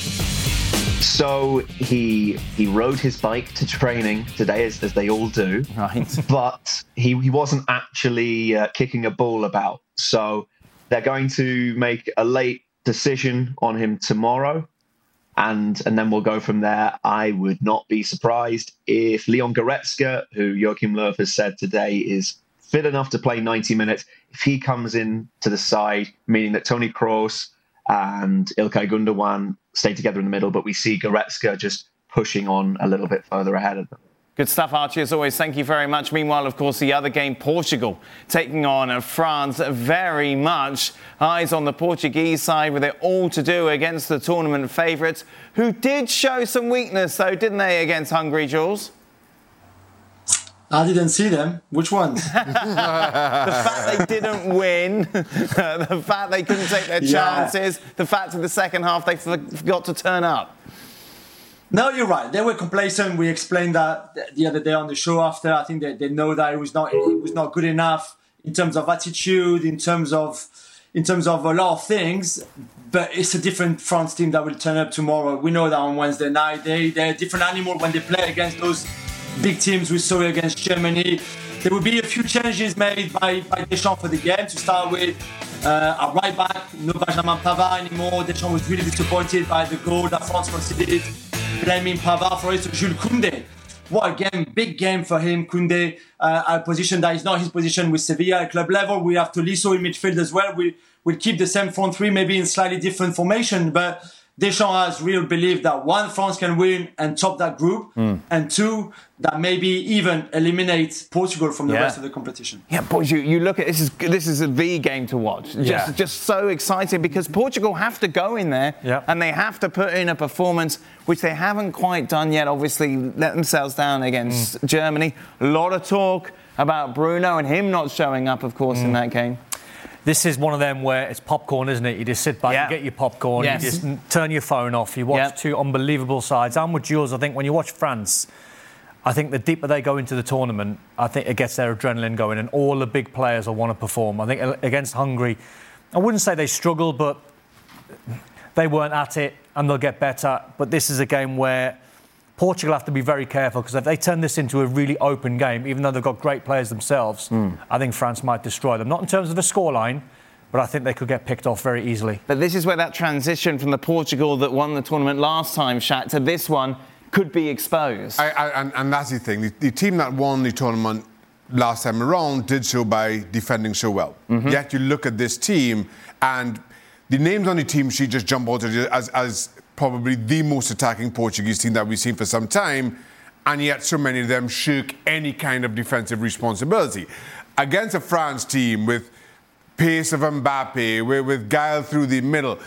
So he rode his bike to training today, as they all do. Right. But he wasn't actually kicking a ball about. So they're going to make a late decision on him tomorrow. And then we'll go from there. I would not be surprised if Leon Goretzka, who Joachim Löw has said today is fit enough to play 90 minutes, if he comes in to the side, meaning that Toni Kroos and Ilkay Gundogan stay together in the middle, but we see Goretzka just pushing on a little bit further ahead of them. Good stuff, Archie, as always. Thank you very much. Meanwhile, of course, the other game, Portugal, taking on France. Very much eyes on the Portuguese side with it all to do against the tournament favourites, who did show some weakness, though, didn't they, against Hungary, Jules? I didn't see them. Which ones? The fact they didn't win, the fact they couldn't take their chances, the fact in the second half they forgot to turn up. No, you're right. They were complacent. We explained that the other day on the show after. I think they know that it was not good enough in terms of attitude, in terms of a lot of things. But it's a different France team that will turn up tomorrow. We know that on Wednesday night. They're a different animal when they play against those big teams. We saw it against Germany. There will be a few changes made by Deschamps for the game. To start with, a right back, no Benjamin Pavard anymore. Deschamps was really disappointed by the goal that France conceded, blaming Pavard for it. So Jules Koundé, what a game, big game for him. Koundé, a position that is not his position with Sevilla at club level. We have Tolisso in midfield as well. We'll keep the same front three, maybe in slightly different formation, but Deschamps has real belief that one, France can win and top that group, and two, that maybe even eliminate Portugal from the rest of the competition. Yeah, boys, you look at this is the game to watch. Just so exciting because Portugal have to go in there and they have to put in a performance which they haven't quite done yet. Obviously, let themselves down against Germany. A lot of talk about Bruno and him not showing up, of course, in that game. This is one of them where it's popcorn, isn't it? You just sit back, you get your popcorn, you just turn your phone off, you watch two unbelievable sides. I'm with Jules. I think when you watch France, I think the deeper they go into the tournament, I think it gets their adrenaline going and all the big players will want to perform. I think against Hungary, I wouldn't say they struggled, but they weren't at it and they'll get better. But this is a game where Portugal have to be very careful because if they turn this into a really open game, even though they've got great players themselves, I think France might destroy them. Not in terms of a scoreline, but I think they could get picked off very easily. But this is where that transition from the Portugal that won the tournament last time, Shaq, to this one could be exposed. And that's the thing. The team that won the tournament last time around did so by defending so well. Yet you look at this team and the names on the team sheet just jump out as probably the most attacking Portuguese team that we've seen for some time, and yet so many of them shirk any kind of defensive responsibility. Against a France team with pace of Mbappe, with guile through the middle,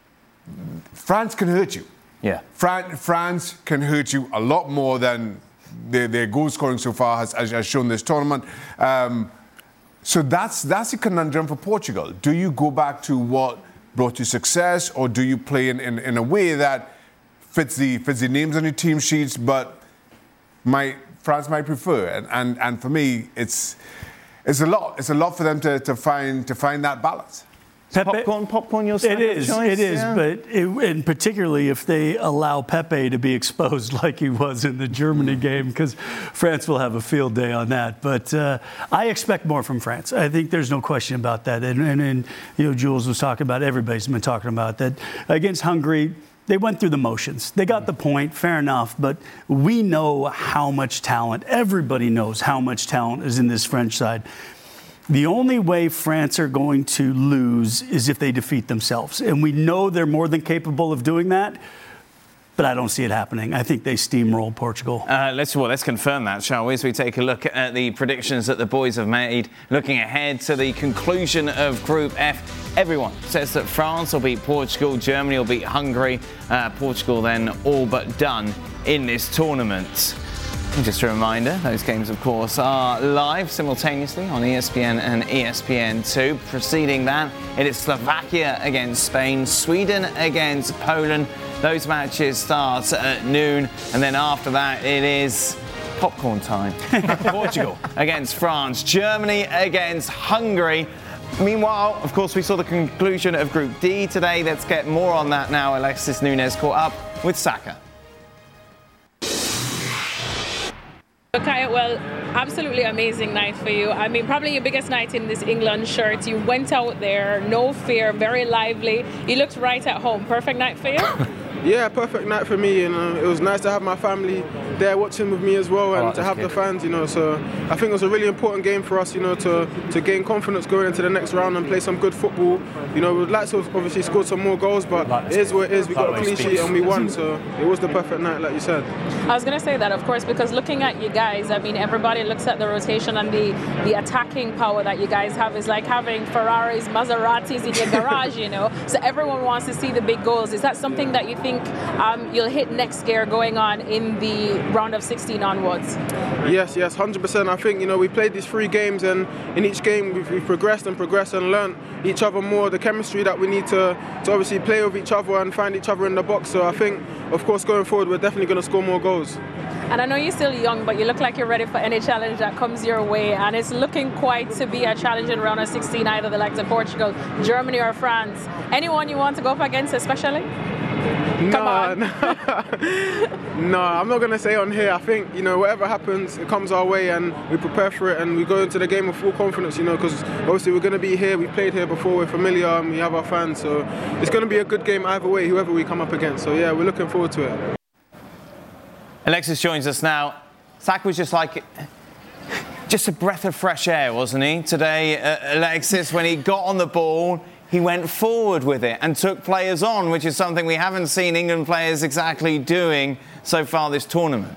France can hurt you. Yeah. France can hurt you a lot more than their goal scoring so far has shown this tournament. So that's a conundrum for Portugal. Do you go back to what brought you success, or do you play in a way that fits the names on your team sheets, but France might prefer? And for me, it's a lot for them to find that balance. Pepe, popcorn, your It is, yeah. but and particularly if they allow Pepe to be exposed like he was in the Germany game, because France will have a field day on that. But I expect more from France. I think there's no question about that. And Jules was talking about, everybody's been talking about that. Against Hungary, they went through the motions. They got the point, fair enough, but we know how much talent, everybody knows how much talent is in this French side. The only way France are going to lose is if they defeat themselves. And we know they're more than capable of doing that, but I don't see it happening. I think they steamroll Portugal. Let's confirm that, shall we? As we take a look at the predictions that the boys have made, looking ahead to the conclusion of Group F. Everyone says that France will beat Portugal, Germany will beat Hungary, Portugal then all but done in this tournament. Just a reminder, those games, of course, are live simultaneously on ESPN and ESPN2. Preceding that, it is Slovakia against Spain, Sweden against Poland. Those matches start at noon, and then after that, it is popcorn time. Portugal against France, Germany against Hungary. Meanwhile, of course, we saw the conclusion of Group D today. Let's get more on that now. Alexis Nunes caught up with Saka. Okay, well, absolutely amazing night for you. I mean, probably your biggest night in this England shirt. You went out there, no fear, very lively. You looked right at home. Perfect night for you? Yeah, perfect night for me. It was nice to have my family there watching with me as well, and to have the fans, So I think it was a really important game for us, to gain confidence going into the next round and play some good football. We'd like to have obviously scored some more goals, but it is what it is. We got a clean sheet and we won, so it was the perfect night, like you said. I was going to say that, of course, because looking at you guys, I mean, everybody looks at the rotation and the attacking power that you guys have is like having Ferraris, Maseratis in your garage, So everyone wants to see the big goals. Is that something that you think you'll hit next gear going on in the round of 16 onwards? Yes, 100%. I think, we played these 3 games, and in each game we've progressed and learned each other more, the chemistry that we need to obviously play with each other and find each other in the box. So I think, of course, going forward, we're definitely going to score more goals. And I know you're still young, but you look like you're ready for any challenge that comes your way. And it's looking quite to be a challenging round of 16, either the likes of Portugal, Germany or France. Anyone you want to go up against especially? Come on. No, I'm not going to say on here. I think, whatever happens, it comes our way and we prepare for it and we go into the game with full confidence, because obviously we're going to be here. We've played here before, we're familiar, and we have our fans. So it's going to be a good game either way, whoever we come up against. So yeah, we're looking forward to it. Alexis joins us now. Saka was just a breath of fresh air, wasn't he? Today, Alexis, when he got on the ball, he went forward with it and took players on, which is something we haven't seen England players exactly doing so far this tournament.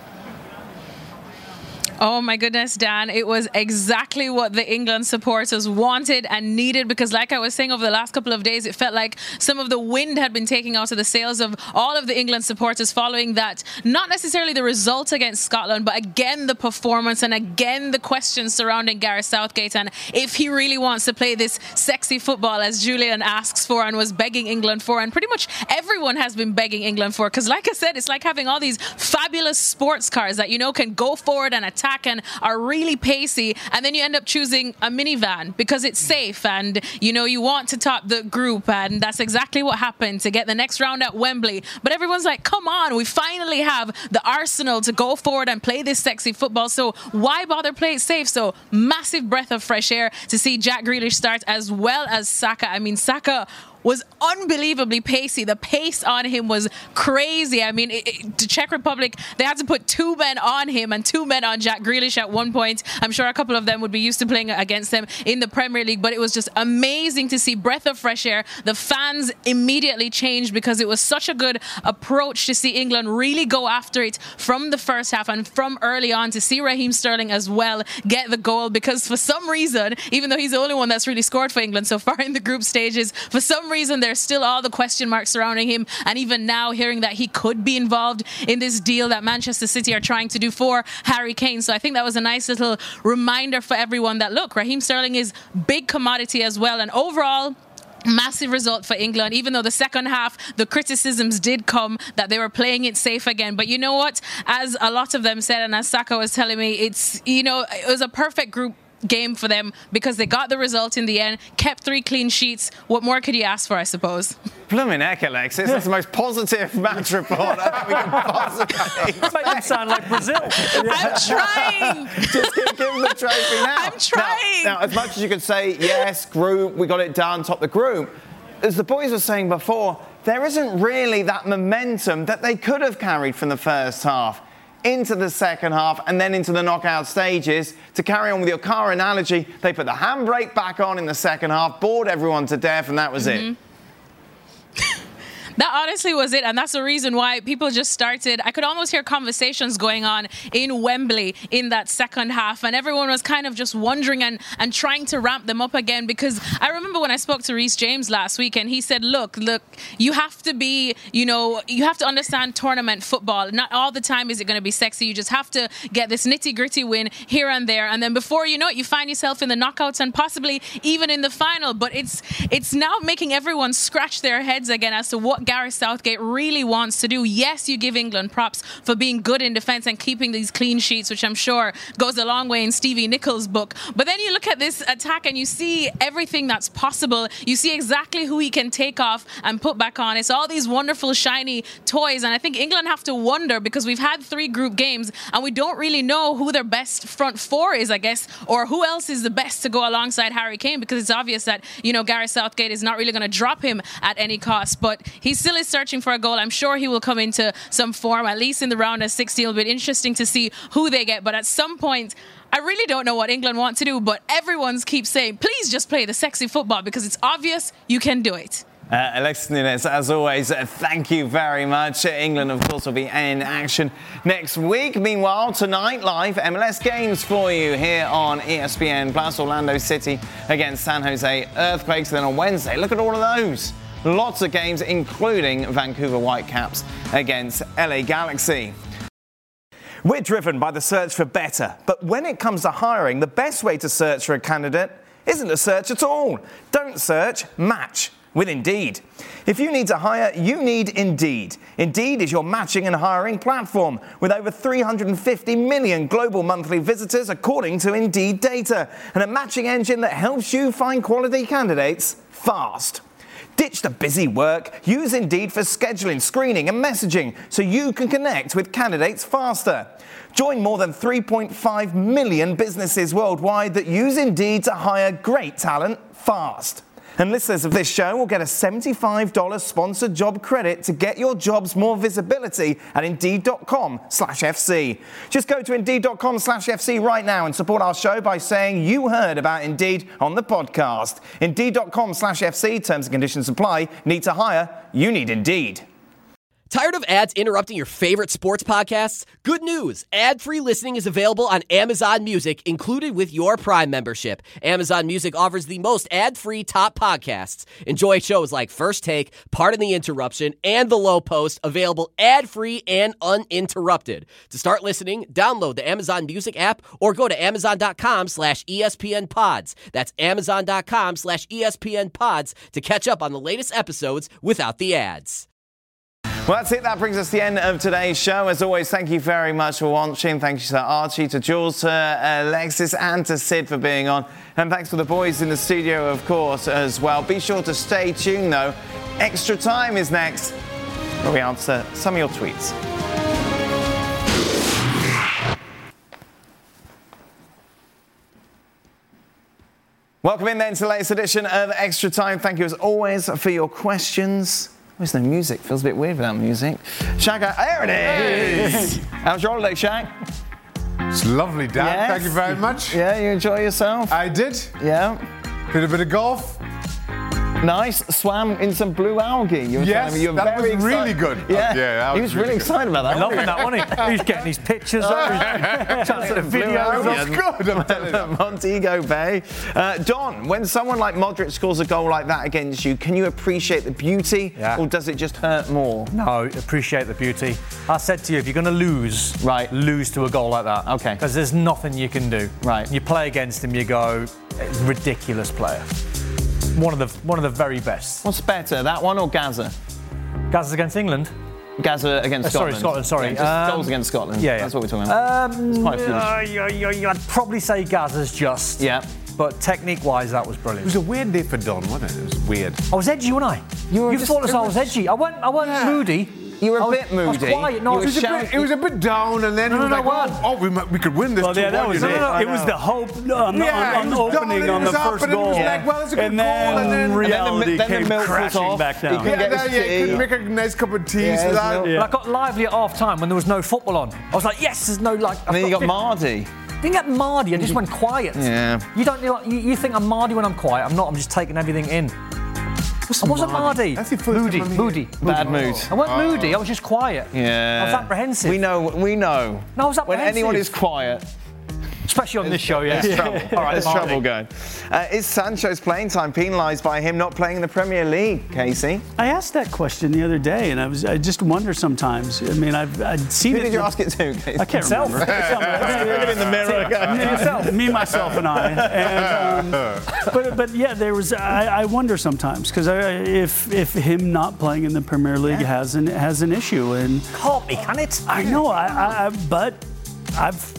Oh my goodness, Dan, it was exactly what the England supporters wanted and needed, because like I was saying, over the last couple of days, it felt like some of the wind had been taken out of the sails of all of the England supporters following that, not necessarily the result against Scotland, but again the performance and again the questions surrounding Gareth Southgate and if he really wants to play this sexy football as Julian asks for and was begging England for, and pretty much everyone has been begging England for, because like I said, it's like having all these fabulous sports cars that can go forward and attack and are really pacey, and then you end up choosing a minivan because it's safe and you want to top the group, and that's exactly what happened to get the next round at Wembley. But everyone's like, come on, we finally have the arsenal to go forward and play this sexy football, so why bother play it safe? So massive breath of fresh air to see Jack Grealish start as well as Saka. I mean, Saka was unbelievably pacey. The pace on him was crazy. I mean, the Czech Republic, they had to put 2 men on him and 2 men on Jack Grealish at one point. I'm sure a couple of them would be used to playing against them in the Premier League, but it was just amazing to see. Breath of fresh air. The fans immediately changed because it was such a good approach to see England really go after it from the first half and from early on, to see Raheem Sterling as well get the goal, because for some reason, even though he's the only one that's really scored for England so far in the group stages, for some reason there's still all the question marks surrounding him, and even now hearing that he could be involved in this deal that Manchester City are trying to do for Harry Kane. So I think that was a nice little reminder for everyone that, look, Raheem Sterling is big commodity as well, and overall Massive result for England, even though the second half, the criticisms did come that they were playing it safe again. But you know what? As a lot of them said, and as Saka was telling me, it was a perfect group game for them because they got the result in the end, kept 3 clean sheets. What more could you ask for, I suppose? Blooming heck, Alexis. That's the most positive match report I think we can possibly expect. Make them sound like Brazil. I'm trying. Just give them the trophy now. I'm trying. Now, as much as you could say, yes, group, we got it done, top the group, as the boys were saying before, there isn't really that momentum that they could have carried from the first half into the second half and then into the knockout stages. To carry on with your car analogy, they put the handbrake back on in the second half, bored everyone to death, and that was it. That honestly was it, and that's the reason why people just started. I could almost hear conversations going on in Wembley in that second half, and everyone was kind of just wondering and trying to ramp them up again, because I remember when I spoke to Reece James last week, and he said, look, you have to be, you have to understand tournament football. Not all the time is it going to be sexy. You just have to get this nitty-gritty win here and there, and then before you know it, you find yourself in the knockouts and possibly even in the final. But it's now making everyone scratch their heads again as to what Gareth Southgate really wants to do. Yes, you give England props for being good in defence and keeping these clean sheets, which I'm sure goes a long way in Stevie Nicholls' book. But then you look at this attack and you see everything that's possible. You see exactly who he can take off and put back on. It's all these wonderful, shiny toys. And I think England have to wonder, because we've had 3 group games and we don't really know who their best front 4 is, I guess, or who else is the best to go alongside Harry Kane, because it's obvious that, Gareth Southgate is not really going to drop him at any cost. But he still is searching for a goal. I'm sure he will come into some form, at least in the round of 16. It'll be interesting to see who they get. But at some point, I really don't know what England want to do, but everyone keeps saying, please just play the sexy football, because it's obvious you can do it. Alexis Nunes, as always, thank you very much. England, of course, will be in action next week. Meanwhile, tonight, live MLS games for you here on ESPN Plus. Orlando City against San Jose Earthquakes. Then on Wednesday, look at all of those. Lots of games, including Vancouver Whitecaps against LA Galaxy. We're driven by the search for better, but when it comes to hiring, the best way to search for a candidate isn't to search at all. Don't search, match with Indeed. If you need to hire, you need Indeed. Indeed is your matching and hiring platform with over 350 million global monthly visitors according to Indeed data, and a matching engine that helps you find quality candidates fast. Ditch the busy work. Use Indeed for scheduling, screening and messaging so you can connect with candidates faster. Join more than 3.5 million businesses worldwide that use Indeed to hire great talent fast. And listeners of this show will get a $75 sponsored job credit to get your jobs more visibility at Indeed.com/FC. Just go to Indeed.com/FC right now and support our show by saying you heard about Indeed on the podcast. Indeed.com/FC. Terms and conditions apply. Need to hire? You need Indeed. Tired of ads interrupting your favorite sports podcasts? Good news! Ad-free listening is available on Amazon Music, included with your Prime membership. Amazon Music offers the most ad-free top podcasts. Enjoy shows like First Take, Pardon the Interruption, and The Low Post, available ad-free and uninterrupted. To start listening, download the Amazon Music app or go to Amazon.com/ESPN Pods. That's Amazon.com/ESPN Pods to catch up on the latest episodes without the ads. Well, that's it. That brings us to the end of today's show. As always, thank you very much for watching. Thank you to Archie, to Jules, to Alexis, and to Sid for being on. And thanks to the boys in the studio, of course, as well. Be sure to stay tuned, though. Extra Time is next, where we answer some of your tweets. Welcome in then to the latest edition of Extra Time. Thank you, as always, for your questions. There's no music. Feels a bit weird without music. Shaq, there it is. How's your holiday, Shaq? It's lovely, Dan. Yes. Thank you very much. Yeah, you enjoy yourself? I did. Yeah. Did a bit of golf. Nice. Swam in some blue algae. You were yes, you were that very was really excited. good. Yeah, he was really excited about that. Loving that, wasn't he? He's getting his pictures up. The videos. That's good. I'm telling you. Montego Bay. Don, when someone like Modric scores a goal like that against you, can you appreciate the beauty, or does it just hurt more? No, appreciate the beauty. I said to you, if you're going to lose, lose to a goal like that. Okay. Because there's nothing you can do. Right. You play against him, you go, ridiculous player. One of the very best. What's better, that one or Gaza? Gaza against England? Gaza against Scotland. Sorry. Yeah, just goals against Scotland. Yeah. That's what we're talking about. It's quite I'd probably say Gaza's just. Yeah. But technique-wise, that was brilliant. It was a weird day for Don, wasn't it? It was weird. I was edgy, wasn't I? You thought I was edgy. I wasn't moody. You were a bit moody. I was quiet. No, it was a bit down, and then he was like, we could win this. Well, yeah, that was it. It was the hope on opening on the first goal. And then reality came crashing back down. You could make a nice cup of tea. I got lively at half-time when there was no football on. I was like, yes, there's no like... And then you got Mardy. Didn't get Mardy, I just went quiet. Yeah. You think I'm Mardy when I'm quiet. I'm not, I'm just taking everything in. I wasn't Mardy. That's your first moody. Bad mood. I wasn't moody, I was just quiet. Yeah. I was apprehensive. We know. No, I was apprehensive. When anyone is quiet. Especially on this show, yeah. There's trouble. All right, there's trouble going. Is Sancho's playing time penalised by him not playing in the Premier League, Casey? I asked that question the other day, and I just wonder sometimes. I mean, I'd seen it. Who did you ask it to, Casey? I can't remember. Look in the mirror. Me, myself, and I. And, but yeah, there was. I wonder sometimes because if him not playing in the Premier League has an issue, and can't be, can it? I know. But I've.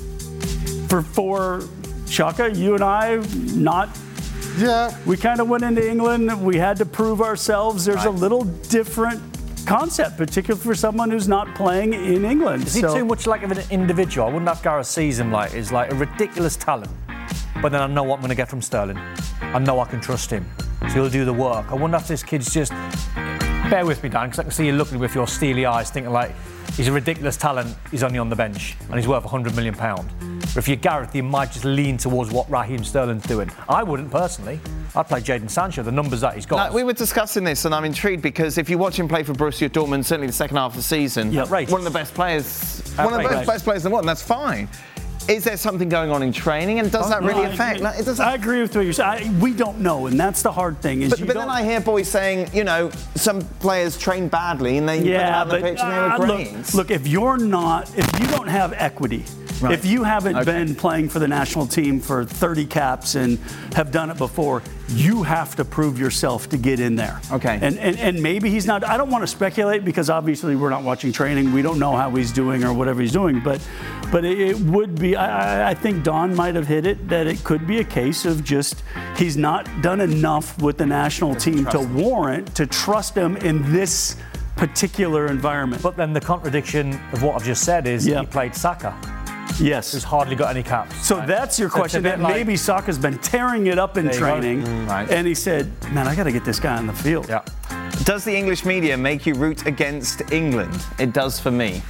For Shaka, you and I, not. Yeah. We kind of went into England. We had to prove ourselves. There's a little different concept, particularly for someone who's not playing in England. Is he too much like of an individual? I wouldn't have Gareth sees him like he's like a ridiculous talent. But then I know what I'm going to get from Sterling. I know I can trust him. So he'll do the work. I wonder if this kid's just. Bear with me, Dan, because I can see you looking with your steely eyes, thinking like he's a ridiculous talent. He's only on the bench and he's worth £100 million. But if you're Gareth, you might just lean towards what Raheem Sterling's doing. I wouldn't personally. I'd play Jadon Sancho, the numbers that he's got. No, we were discussing this, and I'm intrigued because if you watch him play for Borussia Dortmund, certainly the second half of the season, one of the best players, one of the best players in the world, and that's fine. Is there something going on in training, and does that really affect? I agree with what you're saying. We don't know, and that's the hard thing. But then I hear boys saying, some players train badly, and they put them on the pitch and they were great. Look, if you don't have equity. Right. If you haven't been playing for the national team for 30 caps and have done it before, you have to prove yourself to get in there. Okay. And maybe he's not. I don't want to speculate because obviously we're not watching training. We don't know how he's doing or whatever he's doing. But it would be. I think Don might have hit it that it could be a case of just he's not done enough with the national team to warrant to trust him in this particular environment. But then the contradiction of what I've just said is he played Saka. Yes. Who's hardly got any caps. So that's your question. That maybe Saka's been tearing it up in training. And he said, man, I got to get this guy on the field. Yeah. Does the English media make you root against England? It does for me.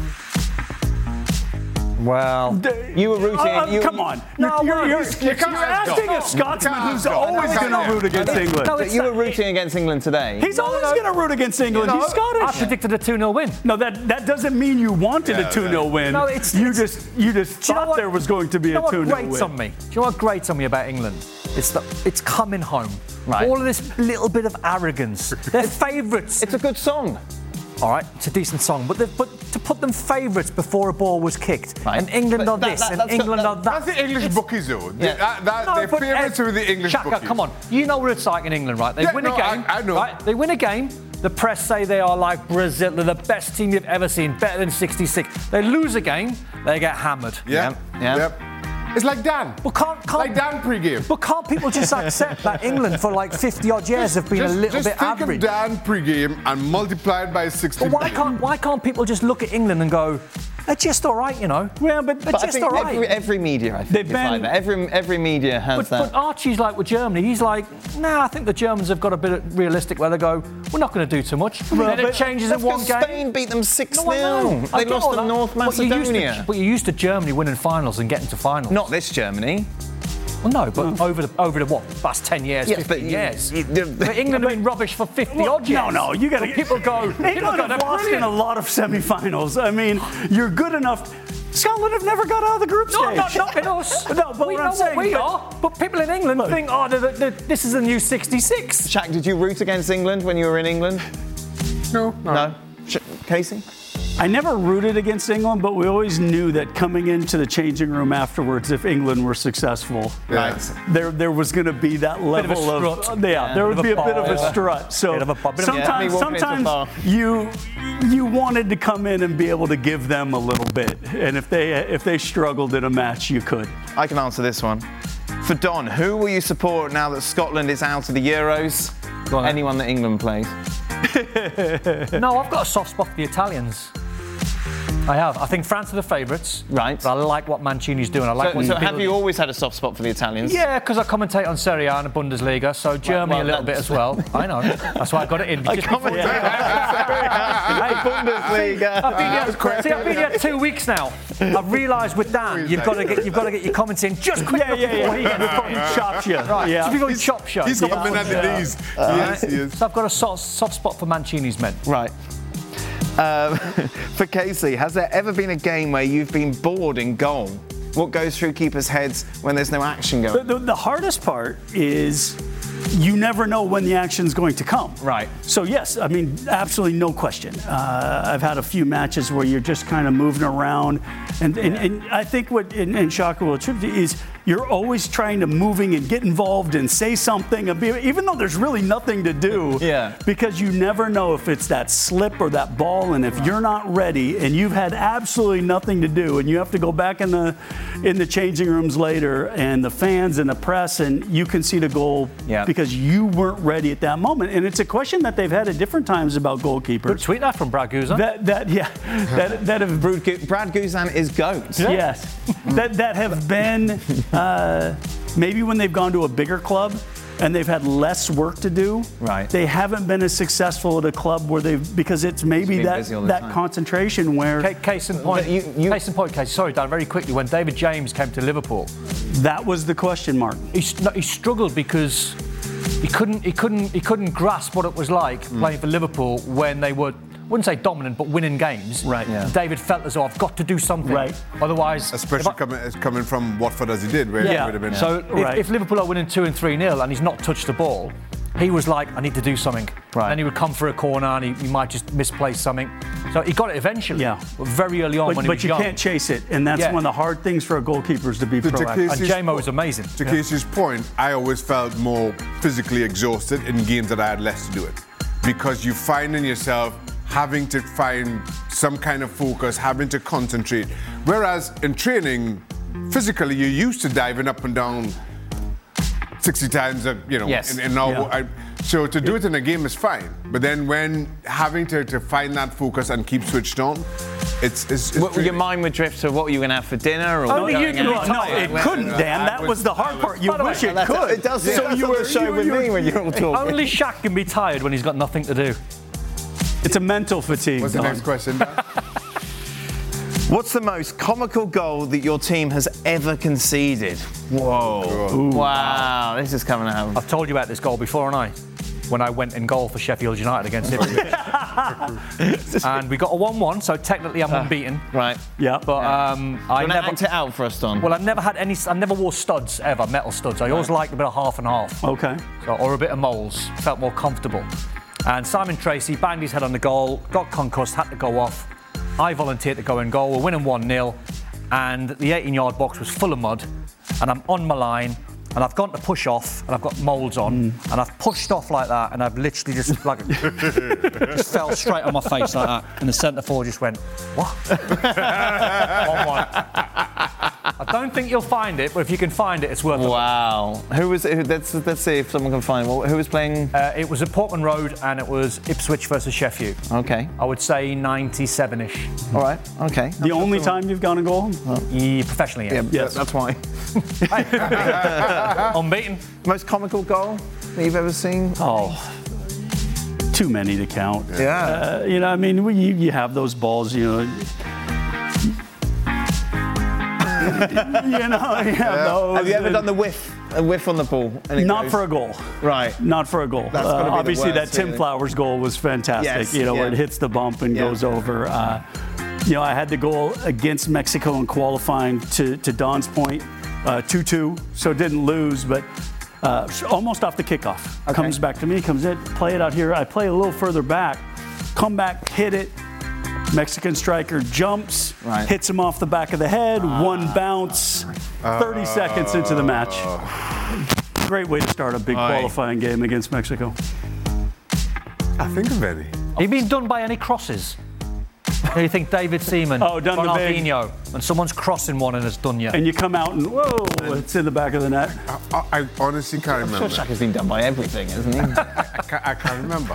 Well, you were rooting. Come on. You're asking a Scotsman who's always going to root against England. No, you were rooting against England today. He's always going to root against England. He's Scottish. I predicted a 2-0 win. No, that doesn't mean you wanted a 2-0 win. No, you just thought there was going to be a 2-0 win. Do you know what grates on me about England? It's coming home. Right. All of this little bit of arrogance. They're favourites. It's a good song. All right, it's a decent song, but to put them favourites before a ball was kicked, and England are this, and England are that. That's the English bookies, though. Yeah. They're favourites with the English Shaka, bookies. come on. You know what it's like in England, right? They win a game. I know. Right? They win a game. The press say they are like Brazil. They're the best team you've ever seen, better than 66. They lose a game, they get hammered. Yeah. It's like Dan. Well, like Dan pre-game. But can't people just accept that England for like 50-odd years have been a little bit average? Just think of Dan pre-game and multiply it by 60. But why can't people just look at England and go, they're just all right, Well, but they're just all right. Every media, I think, is like that. Every media has that. But Archie's like with Germany. He's like, I think the Germans have got a bit realistic where they go, we're not going to do too much. Then it changes in one game. Spain beat them 6-0. They lost to North Macedonia. But you're used to Germany winning finals and getting to finals. Not this Germany. Well, no, but over the what? Past 10 years, 15 years. But England have been rubbish for 50-odd years. No, you got to... People go... England have lost in a lot of semi-finals. I mean, you're good enough... Scotland have never got out of the group stage. No, not knocking us. No, but we what know I'm saying, what we are. But people in England think, this is a new 66. Shaq, did you root against England when you were in England? No. No? Casey? I never rooted against England, but we always knew that coming into the changing room afterwards, if England were successful, there was going to be that level of there would be a bit of a strut. So sometimes you wanted to come in and be able to give them a little bit, and if they struggled in a match, you could. I can answer this one. For Don, who will you support now that Scotland is out of the Euros? Anyone that England plays? No, I've got a soft spot for the Italians. I have. I think France are the favourites. Right. But I like what Mancini's doing. I like so have you always had a soft spot for the Italians? Yeah, because I commentate on Serie A and the Bundesliga, so Germany a little bit as well. I know. That's why I got it in. I commentate on Bundesliga. I've been here 2 weeks now. I've realised with Dan, you've got to get your comments in just quickly before he chops you. Right. Yeah. Just before he chops you. He's got them at the knees. Yes, he is. So I've got a soft spot for Mancini's men. Right. For Casey, has there ever been a game where you've been bored in goal? What goes through keepers' heads when there's no action going? The hardest part is you never know when the action's going to come. Right. So yes, I mean, absolutely no question. I've had a few matches where you're just kind of moving around, and I think what and Shaka will attribute is you're always trying to moving and get involved and say something, even though there's really nothing to do. Yeah. Because you never know if it's that slip or that ball, and if you're not ready and you've had absolutely nothing to do, and you have to go back in the changing rooms later, and the fans and the press, and you concede a goal because you weren't ready at that moment. And it's a question that they've had at different times about goalkeepers. Good tweet that from Brad Guzan. That have Brad Guzan is GOAT. Yeah. Yes. that have been maybe when they've gone to a bigger club and they've had less work to do. Right. They haven't been as successful at a club where because it's maybe that concentration where. Case in point. Case in point, Casey. Sorry, Dan. Very quickly, when David James came to Liverpool, that was the question mark. He struggled because he couldn't grasp what it was like playing for Liverpool when they were. I wouldn't say dominant, but winning games. Right. Yeah. David felt as though I've got to do something. Right. Otherwise, especially coming from Watford as he did, where it would have been. So if Liverpool are winning 2 and 3-0 and he's not touched the ball, he was like, I need to do something. Right. Then he would come for a corner and he might just misplace something. So he got it eventually. Yeah. But very early on when he was young. But you can't chase it, and that's one of the hard things for a goalkeeper is to be proactive. And J-Mo was amazing. To Casey's point, I always felt more physically exhausted in games that I had less to do it, because you find in yourself having to find some kind of focus, having to concentrate. Whereas in training, physically, you're used to diving up and down 60 times, Yes. So to do it in a game is fine. But then when having to find that focus and keep switched on, it's your mind would drift to what were you going to have for dinner? Or Only you can No, it couldn't, Dan. That was the hard part. You wish it could. It does. So you were showing with me when you're all talking. Only Shaq can be tired when he's got nothing to do. It's a mental fatigue. What's the next question, Dan? What's the most comical goal that your team has ever conceded? Whoa. Ooh. Wow, this is coming out. I've told you about this goal before, haven't I? When I went in goal for Sheffield United against Ipswich. And we got a 1-1, so technically I'm unbeaten. Right. Yeah. But I never act it out for us, Don. Well, I never wore studs ever, metal studs. I always liked a bit of half and half. Okay. Or a bit of moles. Felt more comfortable. And Simon Tracy banged his head on the goal, got concussed, had to go off. I volunteered to go in goal. We're winning 1-0, and the 18-yard box was full of mud, and I'm on my line, and I've gone to push off, and I've got moulds on, and I've pushed off like that, and I've literally just just fell straight on my face like that, and the centre forward just went, what? 1-1. I don't think you'll find it, but if you can find it, it's worth it. Wow. Who was it? Let's see if someone can find it. Who was playing? It was at Portman Road, and it was Ipswich versus Sheffield. Okay. I would say 97-ish. All right. Okay. The only time you've gone a goal? Yeah, professionally, yeah. Yes. That's why. Unbeaten. Most comical goal that you've ever seen? Oh. Too many to count. Yeah. I mean, you have those balls, Those, have you ever done the whiff? A whiff on the ball? Not for a goal. Right. Not for a goal. Obviously, that Tim Flowers goal was fantastic. Yes, where it hits the bump and goes over. I had the goal against Mexico in qualifying to Don's point, 2-2, so didn't lose, but almost off the kickoff. Okay. Comes back to me, comes in, play it out here. I play a little further back, come back, hit it. Mexican striker jumps, hits him off the back of the head, one bounce, 30 seconds into the match. Great way to start a big qualifying game against Mexico. I think of any. Have you been done by any crosses? You think David Seaman, Ronaldinho, and someone's crossing one and has done you. And you come out and, whoa, it's in the back of the net. I honestly can't remember. I'm sure Shaka's been done by everything, isn't he? I can't remember.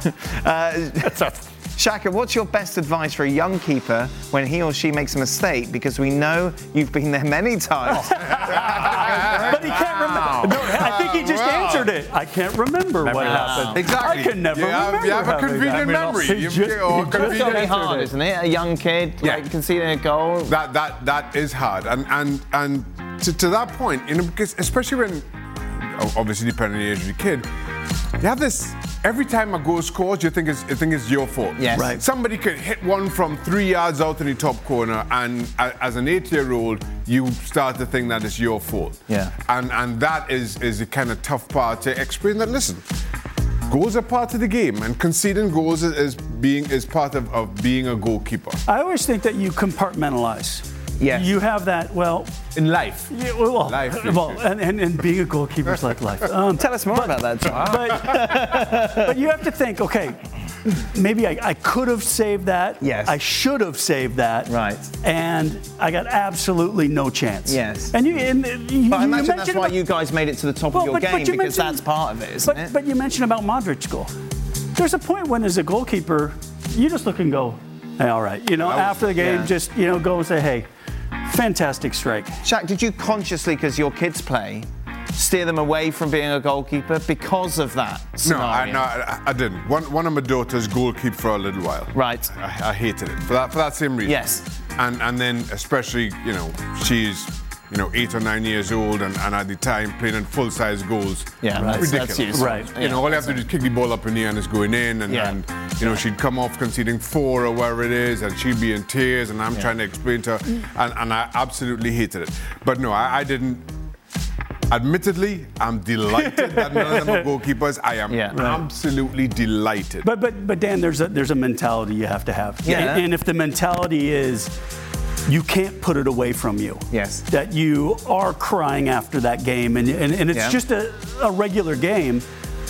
Shaka, what's your best advice for a young keeper when he or she makes a mistake? Because we know you've been there many times. But he can't remember. No, I think he just answered it. I can't remember what happened. Exactly. I can never remember. You have a convenient memory. It's very hard, isn't it? A young kid conceding a goal. That is hard, and to that point, because especially when, obviously depending on the age of the kid, you have this. Every time a goal scores, you think it's your fault. Yes. Right. Somebody could hit one from 3 yards out in the top corner, and as an 8-year-old, you start to think that it's your fault. Yeah. And that is a kind of tough part to explain. That listen, goals are part of the game, and conceding goals is part of being a goalkeeper. I always think that you compartmentalize. Yes. You have that, in life. Yeah, and being a goalkeeper is like life. Tell us more about that, Tom. But you have to think, okay, maybe I could have saved that. Yes. I should have saved that. Right. And I got absolutely no chance. Yes. And but I imagine that's why you guys made it to the top of your game, because that's part of it, isn't it? But you mentioned about Modric's goal. There's a point when, as a goalkeeper, you just look and go, hey, all right. After the game, just, go and say, hey, fantastic strike. Shaq, did you consciously, because your kids play, steer them away from being a goalkeeper because of that scenario? No, I didn't. One of my daughters goalkeeped for a little while. Right. I hated it for that same reason. Yes. And then especially, she's 8 or 9 years old, and at the time playing in full-size goals. Yeah, ridiculous. That's right. All you have to do is kick the ball up in the air and it's going in, and she'd come off conceding 4 or wherever it is, and she'd be in tears, and I'm trying to explain to her, and I absolutely hated it. But no, I didn't. Admittedly, I'm delighted that none of them are goalkeepers. I am absolutely delighted. But Dan, there's a mentality you have to have. Yeah. And if the mentality is, you can't put it away from you. Yes. That you are crying after that game, and it's just a regular game.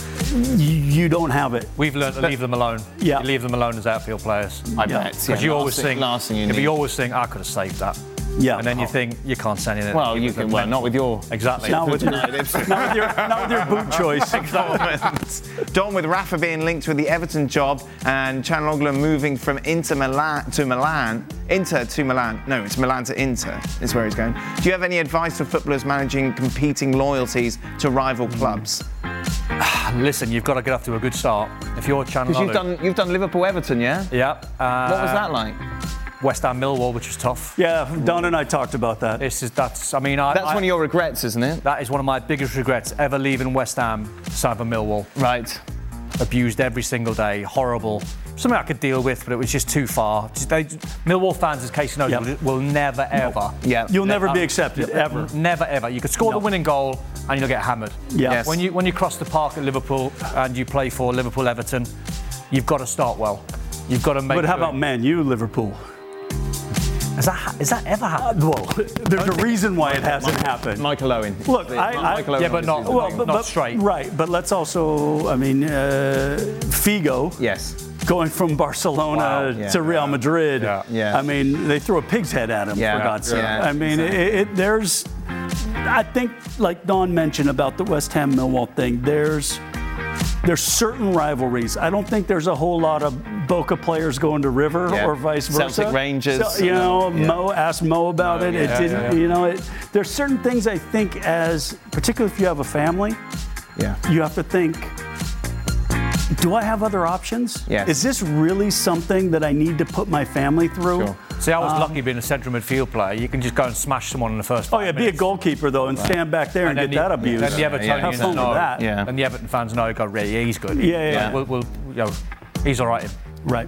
You don't have it. We've learned to leave them alone. Yeah. You leave them alone as outfield players. I bet. Because you always think, I could have saved that. Yeah. And then you think you can't send it. Well, you can. Well, not with your. Exactly. Not with your boot choice. Don, with Rafa being linked with the Everton job and Calhanoglu moving from Inter to Milan. No, it's Milan to Inter is where he's going. Do you have any advice for footballers managing competing loyalties to rival clubs? Listen, you've got to get off to a good start. If you're Calhanoglu. Because you've done Liverpool Everton, yeah? Yeah. What was that like? West Ham Millwall, which was tough. Yeah, Don and I talked about that. That's one of your regrets, isn't it? That is one of my biggest regrets, ever leaving West Ham to sign for Millwall. Right. Abused every single day, horrible. Something I could deal with, but it was just too far. Millwall fans, as Casey knows, will never, ever. Yeah. You'll never be accepted, ever. Never, ever. You could score the winning goal and you'll get hammered. Yeah. Yes. When you cross the park at Liverpool and you play for Liverpool Everton, you've got to start well. You've got to make. But how about Man U Liverpool? Has that ever happened? Well, there's a reason why it hasn't happened. Michael Owen. Look, but not straight. Right, but let's also, Figo. Yes. Going from Barcelona to Real Madrid. Yeah. I mean, they threw a pig's head at him, for God's sake. Yeah. I mean, I think, like Don mentioned about the West Ham Millwall thing, there's certain rivalries. I don't think there's a whole lot of Boca players going to River or vice versa. Celtic Rangers. So, Mo, asked Mo about it. It didn't, there's certain things I think particularly if you have a family, you have to think, do I have other options? Yes. Is this really something that I need to put my family through? Sure. See, I was lucky being a central midfield player. You can just go and smash someone in the first 5 minutes. Be a goalkeeper, though, and stand back there and get that abuse. And the Evertonians know that. And the Everton fans know, he's good. Yeah. He's all right. Right.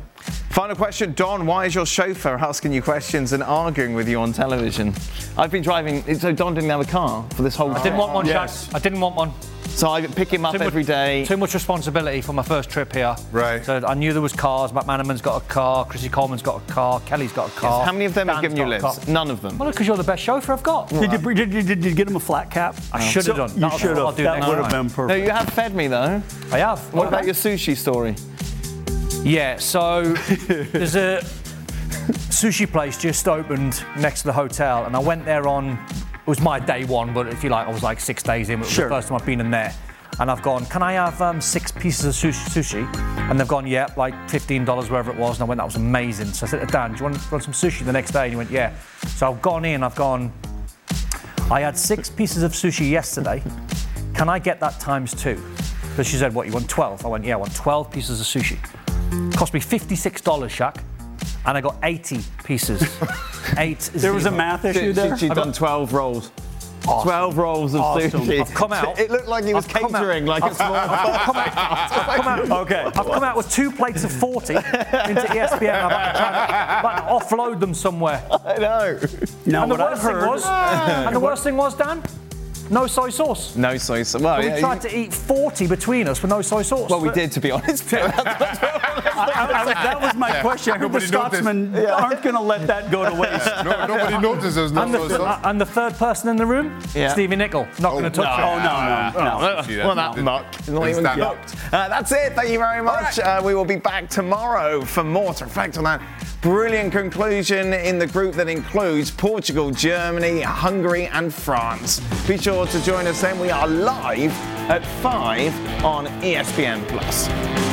Final question, Don, why is your chauffeur asking you questions and arguing with you on television? I've been driving, so Don didn't have a car for this whole I didn't want one, yes. Shaq. I didn't want one. So I pick him up every day. Too much responsibility for my first trip here. Right. So I knew there was cars. McManaman's got a car. Chrissy Coleman's got a car. Kelly's got a car. Yes. How many of them have Dan's given you got a lifts? car. None of them. Well, because you're the best chauffeur I've got. Did you get him a flat cap? I should have done. You should have. That would have been perfect. No, you have fed me though. I have. What about your sushi story? Yeah, so there's a sushi place just opened next to the hotel, and I went there on, it was my day one, but if you like, I was like 6 days in. It was the first time I've been in there. And I've gone, can I have 6 pieces of sushi? And they've gone, yeah, like $15, wherever it was. And I went, that was amazing. So I said to Dan, do you want some sushi the next day? And he went, yeah. So I've gone in, I had 6 pieces of sushi yesterday. Can I get that times 2? Because she said, what, you want 12? I went, yeah, I want 12 pieces of sushi. Cost me $56, Shaq. And I got 80 pieces. There was a math issue there? She'd done 12 rolls. Awesome. 12 rolls of sushi. I've come out. It looked like he was catering, like a small. I've come out with 2 plates of 40 into ESPN. I've had to try and offload them somewhere. I know. No, And the worst thing was, Dan, no soy sauce. No soy sauce. Well, We tried to eat 40 between us with no soy sauce. Well, we did, to be honest. That was my question. I heard the Scotsmen aren't going to let that go to waste. Nobody notices. And the third person in the room, Stevie Nicol, not going to touch it. Oh, no. Well, that muck. Not even cooked. That's it. Thank you very much. We will be back tomorrow for more to reflect on that brilliant conclusion in the group that includes Portugal, Germany, Hungary and France. Be sure to join us then. We are live at 5 on ESPN+.